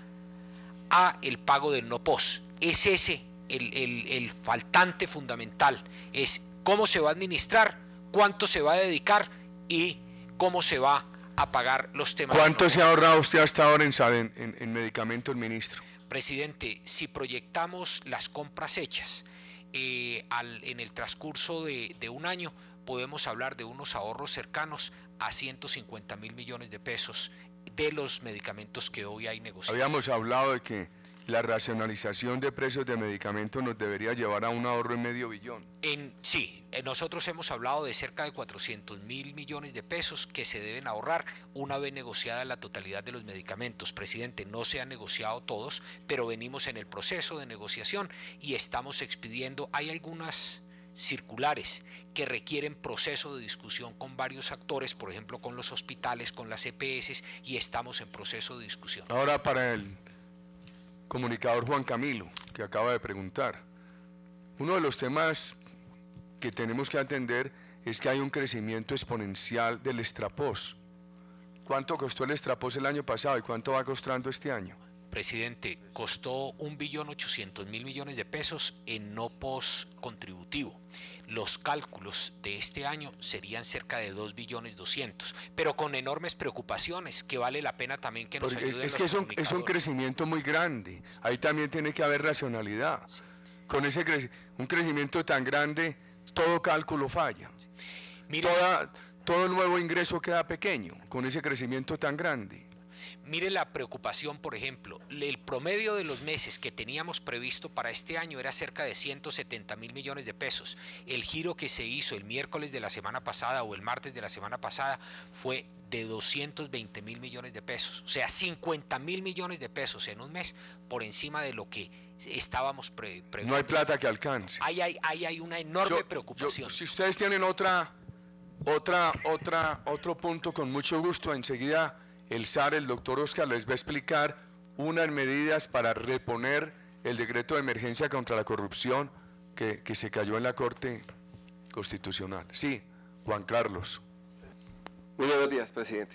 a el pago del no pos. Es ese el, el, el faltante fundamental, es cómo se va a administrar, cuánto se va a dedicar y cómo se va a pagar los temas. ¿Cuánto no se ha ahorrado usted hasta ahora en, en, en medicamentos, ministro? Presidente, si proyectamos las compras hechas eh, al, en el transcurso de, de un año, podemos hablar de unos ahorros cercanos a ciento cincuenta mil millones de pesos de los medicamentos que hoy hay negociados. Habíamos hablado de que la racionalización de precios de medicamentos nos debería llevar a un ahorro en medio billón. En, sí, nosotros hemos hablado de cerca de cuatrocientos mil millones de pesos que se deben ahorrar una vez negociada la totalidad de los medicamentos. Presidente, no se han negociado todos, pero venimos en el proceso de negociación y estamos expidiendo, hay algunas circulares que requieren proceso de discusión con varios actores, por ejemplo con los hospitales, con las E P S, y estamos en proceso de discusión. Ahora para el comunicador Juan Camilo, que acaba de preguntar, uno de los temas que tenemos que atender es que hay un crecimiento exponencial del estrapós. ¿Cuánto costó el estrapós el año pasado y cuánto va costando este año? Presidente, costó un billón ochocientos mil millones de pesos en no post contributivo. Los cálculos de este año serían cerca de dos billones doscientos, pero con enormes preocupaciones que vale la pena también que nos Porque ayuden es los que es un, es un comunicadores. crecimiento muy grande, ahí también tiene que haber racionalidad. Sí. Con ese crec un crecimiento tan grande, todo cálculo falla. Mire, Toda, todo nuevo ingreso queda pequeño con ese crecimiento tan grande. Mire la preocupación, por ejemplo, el promedio de los meses que teníamos previsto para este año era cerca de ciento setenta mil millones de pesos. El giro que se hizo el miércoles de la semana pasada o el martes de la semana pasada fue de doscientos veinte mil millones de pesos, o sea, cincuenta mil millones de pesos en un mes por encima de lo que estábamos pre previendo. No hay plata que alcance. Ahí hay, ahí hay una enorme Yo- preocupación. yo- si ustedes tienen otra, otra, otra, otro punto, con mucho gusto, enseguida el S A R, el doctor Oscar, les va a explicar unas medidas para reponer el decreto de emergencia contra la corrupción que, que se cayó en la Corte Constitucional. Sí, Juan Carlos. Muy buenos días, presidente.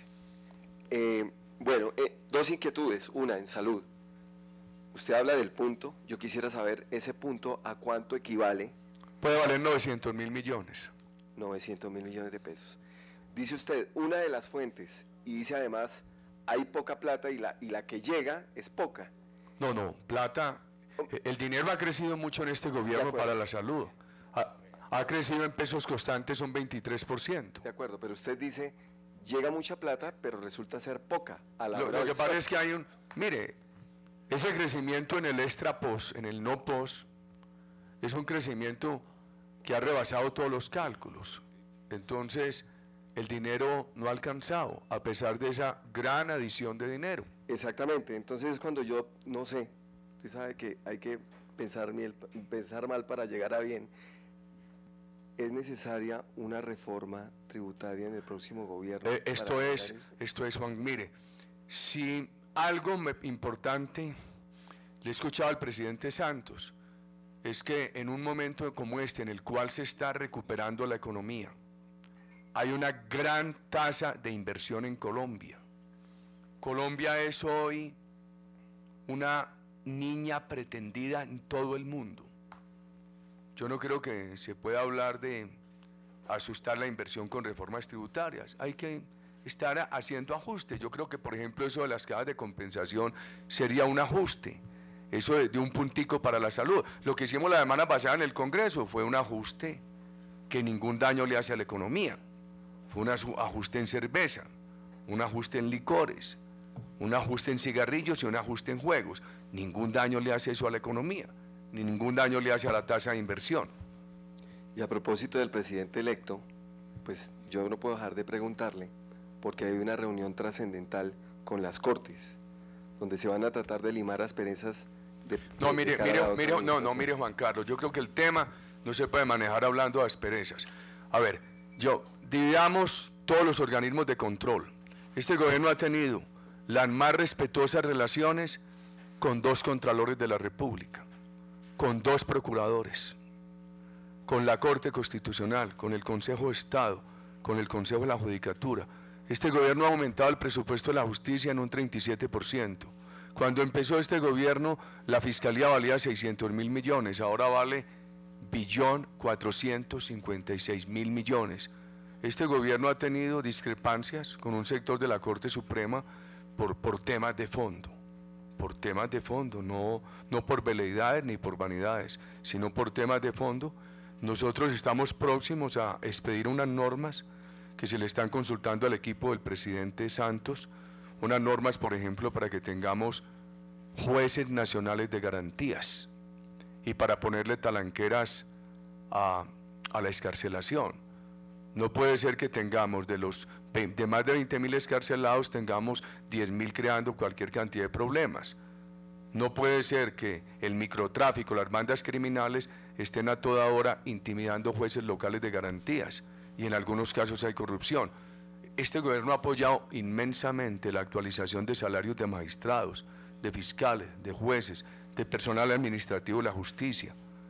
Eh, bueno, eh, dos inquietudes. Una, en salud. Usted habla del punto. Yo quisiera saber ese punto a cuánto equivale. Puede valer novecientos mil millones. novecientos mil millones de pesos. Dice usted, una de las fuentes, y dice además, hay poca plata y la, y la que llega es poca. No, no, plata. eh, El dinero ha crecido mucho en este gobierno acuerdo. para la salud. Ha, ha crecido en pesos constantes un veintitrés por ciento. De acuerdo, pero usted dice, llega mucha plata, pero resulta ser poca a la Lo, hora lo del que pasa stock. es que hay un... Mire, ese crecimiento en el extra post, en el no post, es un crecimiento que ha rebasado todos los cálculos. Entonces, el dinero no ha alcanzado, a pesar de esa gran adición de dinero. Exactamente, entonces es cuando yo, no sé, usted sabe que hay que pensar, miel- pensar mal para llegar a bien. ¿Es necesaria una reforma tributaria en el próximo gobierno? Eh, esto para es, lograr eso? esto es, Juan, mire, si algo me- importante, le he escuchado al presidente Santos, es que en un momento como este, en el cual se está recuperando la economía, hay una gran tasa de inversión en Colombia. Colombia es hoy una niña pretendida en todo el mundo. Yo no creo que se pueda hablar de asustar la inversión con reformas tributarias. Hay que estar haciendo ajustes. Yo creo que, por ejemplo, eso de las cajas de compensación sería un ajuste. Eso de, de un puntico para la salud. Lo que hicimos la semana pasada en el Congreso fue un ajuste que ningún daño le hace a la economía. Fue un asu- ajuste en cerveza, un ajuste en licores, un ajuste en cigarrillos y un ajuste en juegos. Ningún daño le hace eso a la economía, ni ningún daño le hace a la tasa de inversión. Y a propósito del presidente electo, pues yo no puedo dejar de preguntarle, porque hay una reunión trascendental con las Cortes, donde se van a tratar de limar asperezas de... No, de- mire, de cara mire, a otra mire, no, no, administración. mire, Juan Carlos, yo creo que el tema no se puede manejar hablando de asperezas. A ver, yo, dividamos todos los organismos de control. Este gobierno ha tenido las más respetuosas relaciones con dos contralores de la República, con dos procuradores, con la Corte Constitucional, con el Consejo de Estado, con el Consejo de la Judicatura. Este gobierno ha aumentado el presupuesto de la justicia en un treinta y siete por ciento. Cuando empezó este gobierno, la Fiscalía valía seiscientos mil millones, ahora vale billón cuatrocientos cincuenta y seis mil millones. Este gobierno ha tenido discrepancias con un sector de la Corte Suprema por, por temas de fondo, por temas de fondo, no, no por veleidades ni por vanidades, sino por temas de fondo. Nosotros estamos próximos a expedir unas normas que se le están consultando al equipo del presidente Santos, unas normas, por ejemplo, para que tengamos jueces nacionales de garantías y para ponerle talanqueras a, a la excarcelación. No puede ser que tengamos de los de más de veinte mil escarcelados, tengamos diez mil creando cualquier cantidad de problemas. No puede ser que el microtráfico, las bandas criminales estén a toda hora intimidando jueces locales de garantías y en algunos casos hay corrupción. Este gobierno ha apoyado inmensamente la actualización de salarios de magistrados, de fiscales, de jueces, de personal administrativo de la justicia.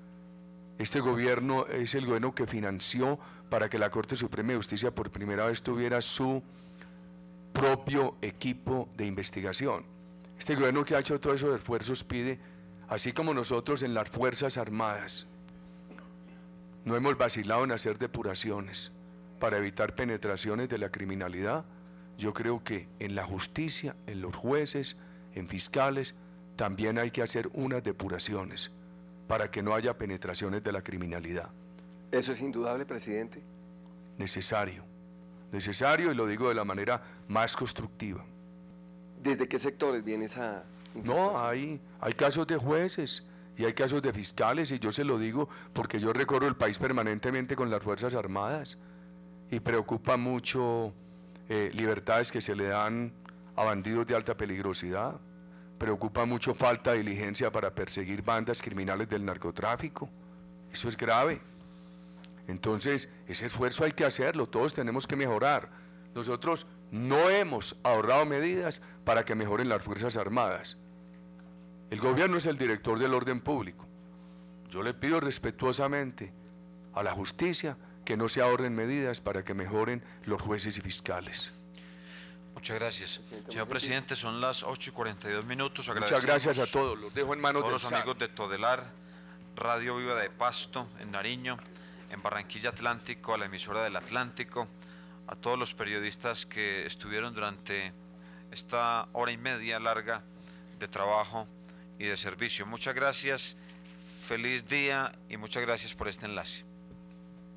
Este gobierno es el gobierno que financió para que la Corte Suprema de Justicia por primera vez tuviera su propio equipo de investigación. Este gobierno que ha hecho todos esos esfuerzos pide, así como nosotros en las Fuerzas Armadas, no hemos vacilado en hacer depuraciones para evitar penetraciones de la criminalidad. Yo creo que en la justicia, en los jueces, en fiscales, también hay que hacer unas depuraciones para que no haya penetraciones de la criminalidad. ¿Eso es indudable, presidente? Necesario, necesario, y lo digo de la manera más constructiva. ¿Desde qué sectores viene esa No, hay, hay casos de jueces y hay casos de fiscales, y yo se lo digo porque yo recorro el país permanentemente con las Fuerzas Armadas, y preocupa mucho eh, libertades que se le dan a bandidos de alta peligrosidad, preocupa mucho falta de diligencia para perseguir bandas criminales del narcotráfico. Eso es grave. Entonces, ese esfuerzo hay que hacerlo, todos tenemos que mejorar. Nosotros no hemos ahorrado medidas para que mejoren las Fuerzas Armadas. El gobierno es el director del orden público. Yo le pido respetuosamente a la justicia que no se ahorren medidas para que mejoren los jueces y fiscales. Muchas gracias. Señor presidente, son las ocho y cuarenta y dos minutos. Muchas gracias a todos, los dejo en manos de todos los amigos de Todelar, Radio Viva de Pasto, en Nariño, en Barranquilla Atlántico, a la emisora del Atlántico, a todos los periodistas que estuvieron durante esta hora y media larga de trabajo y de servicio. Muchas gracias, feliz día y muchas gracias por este enlace.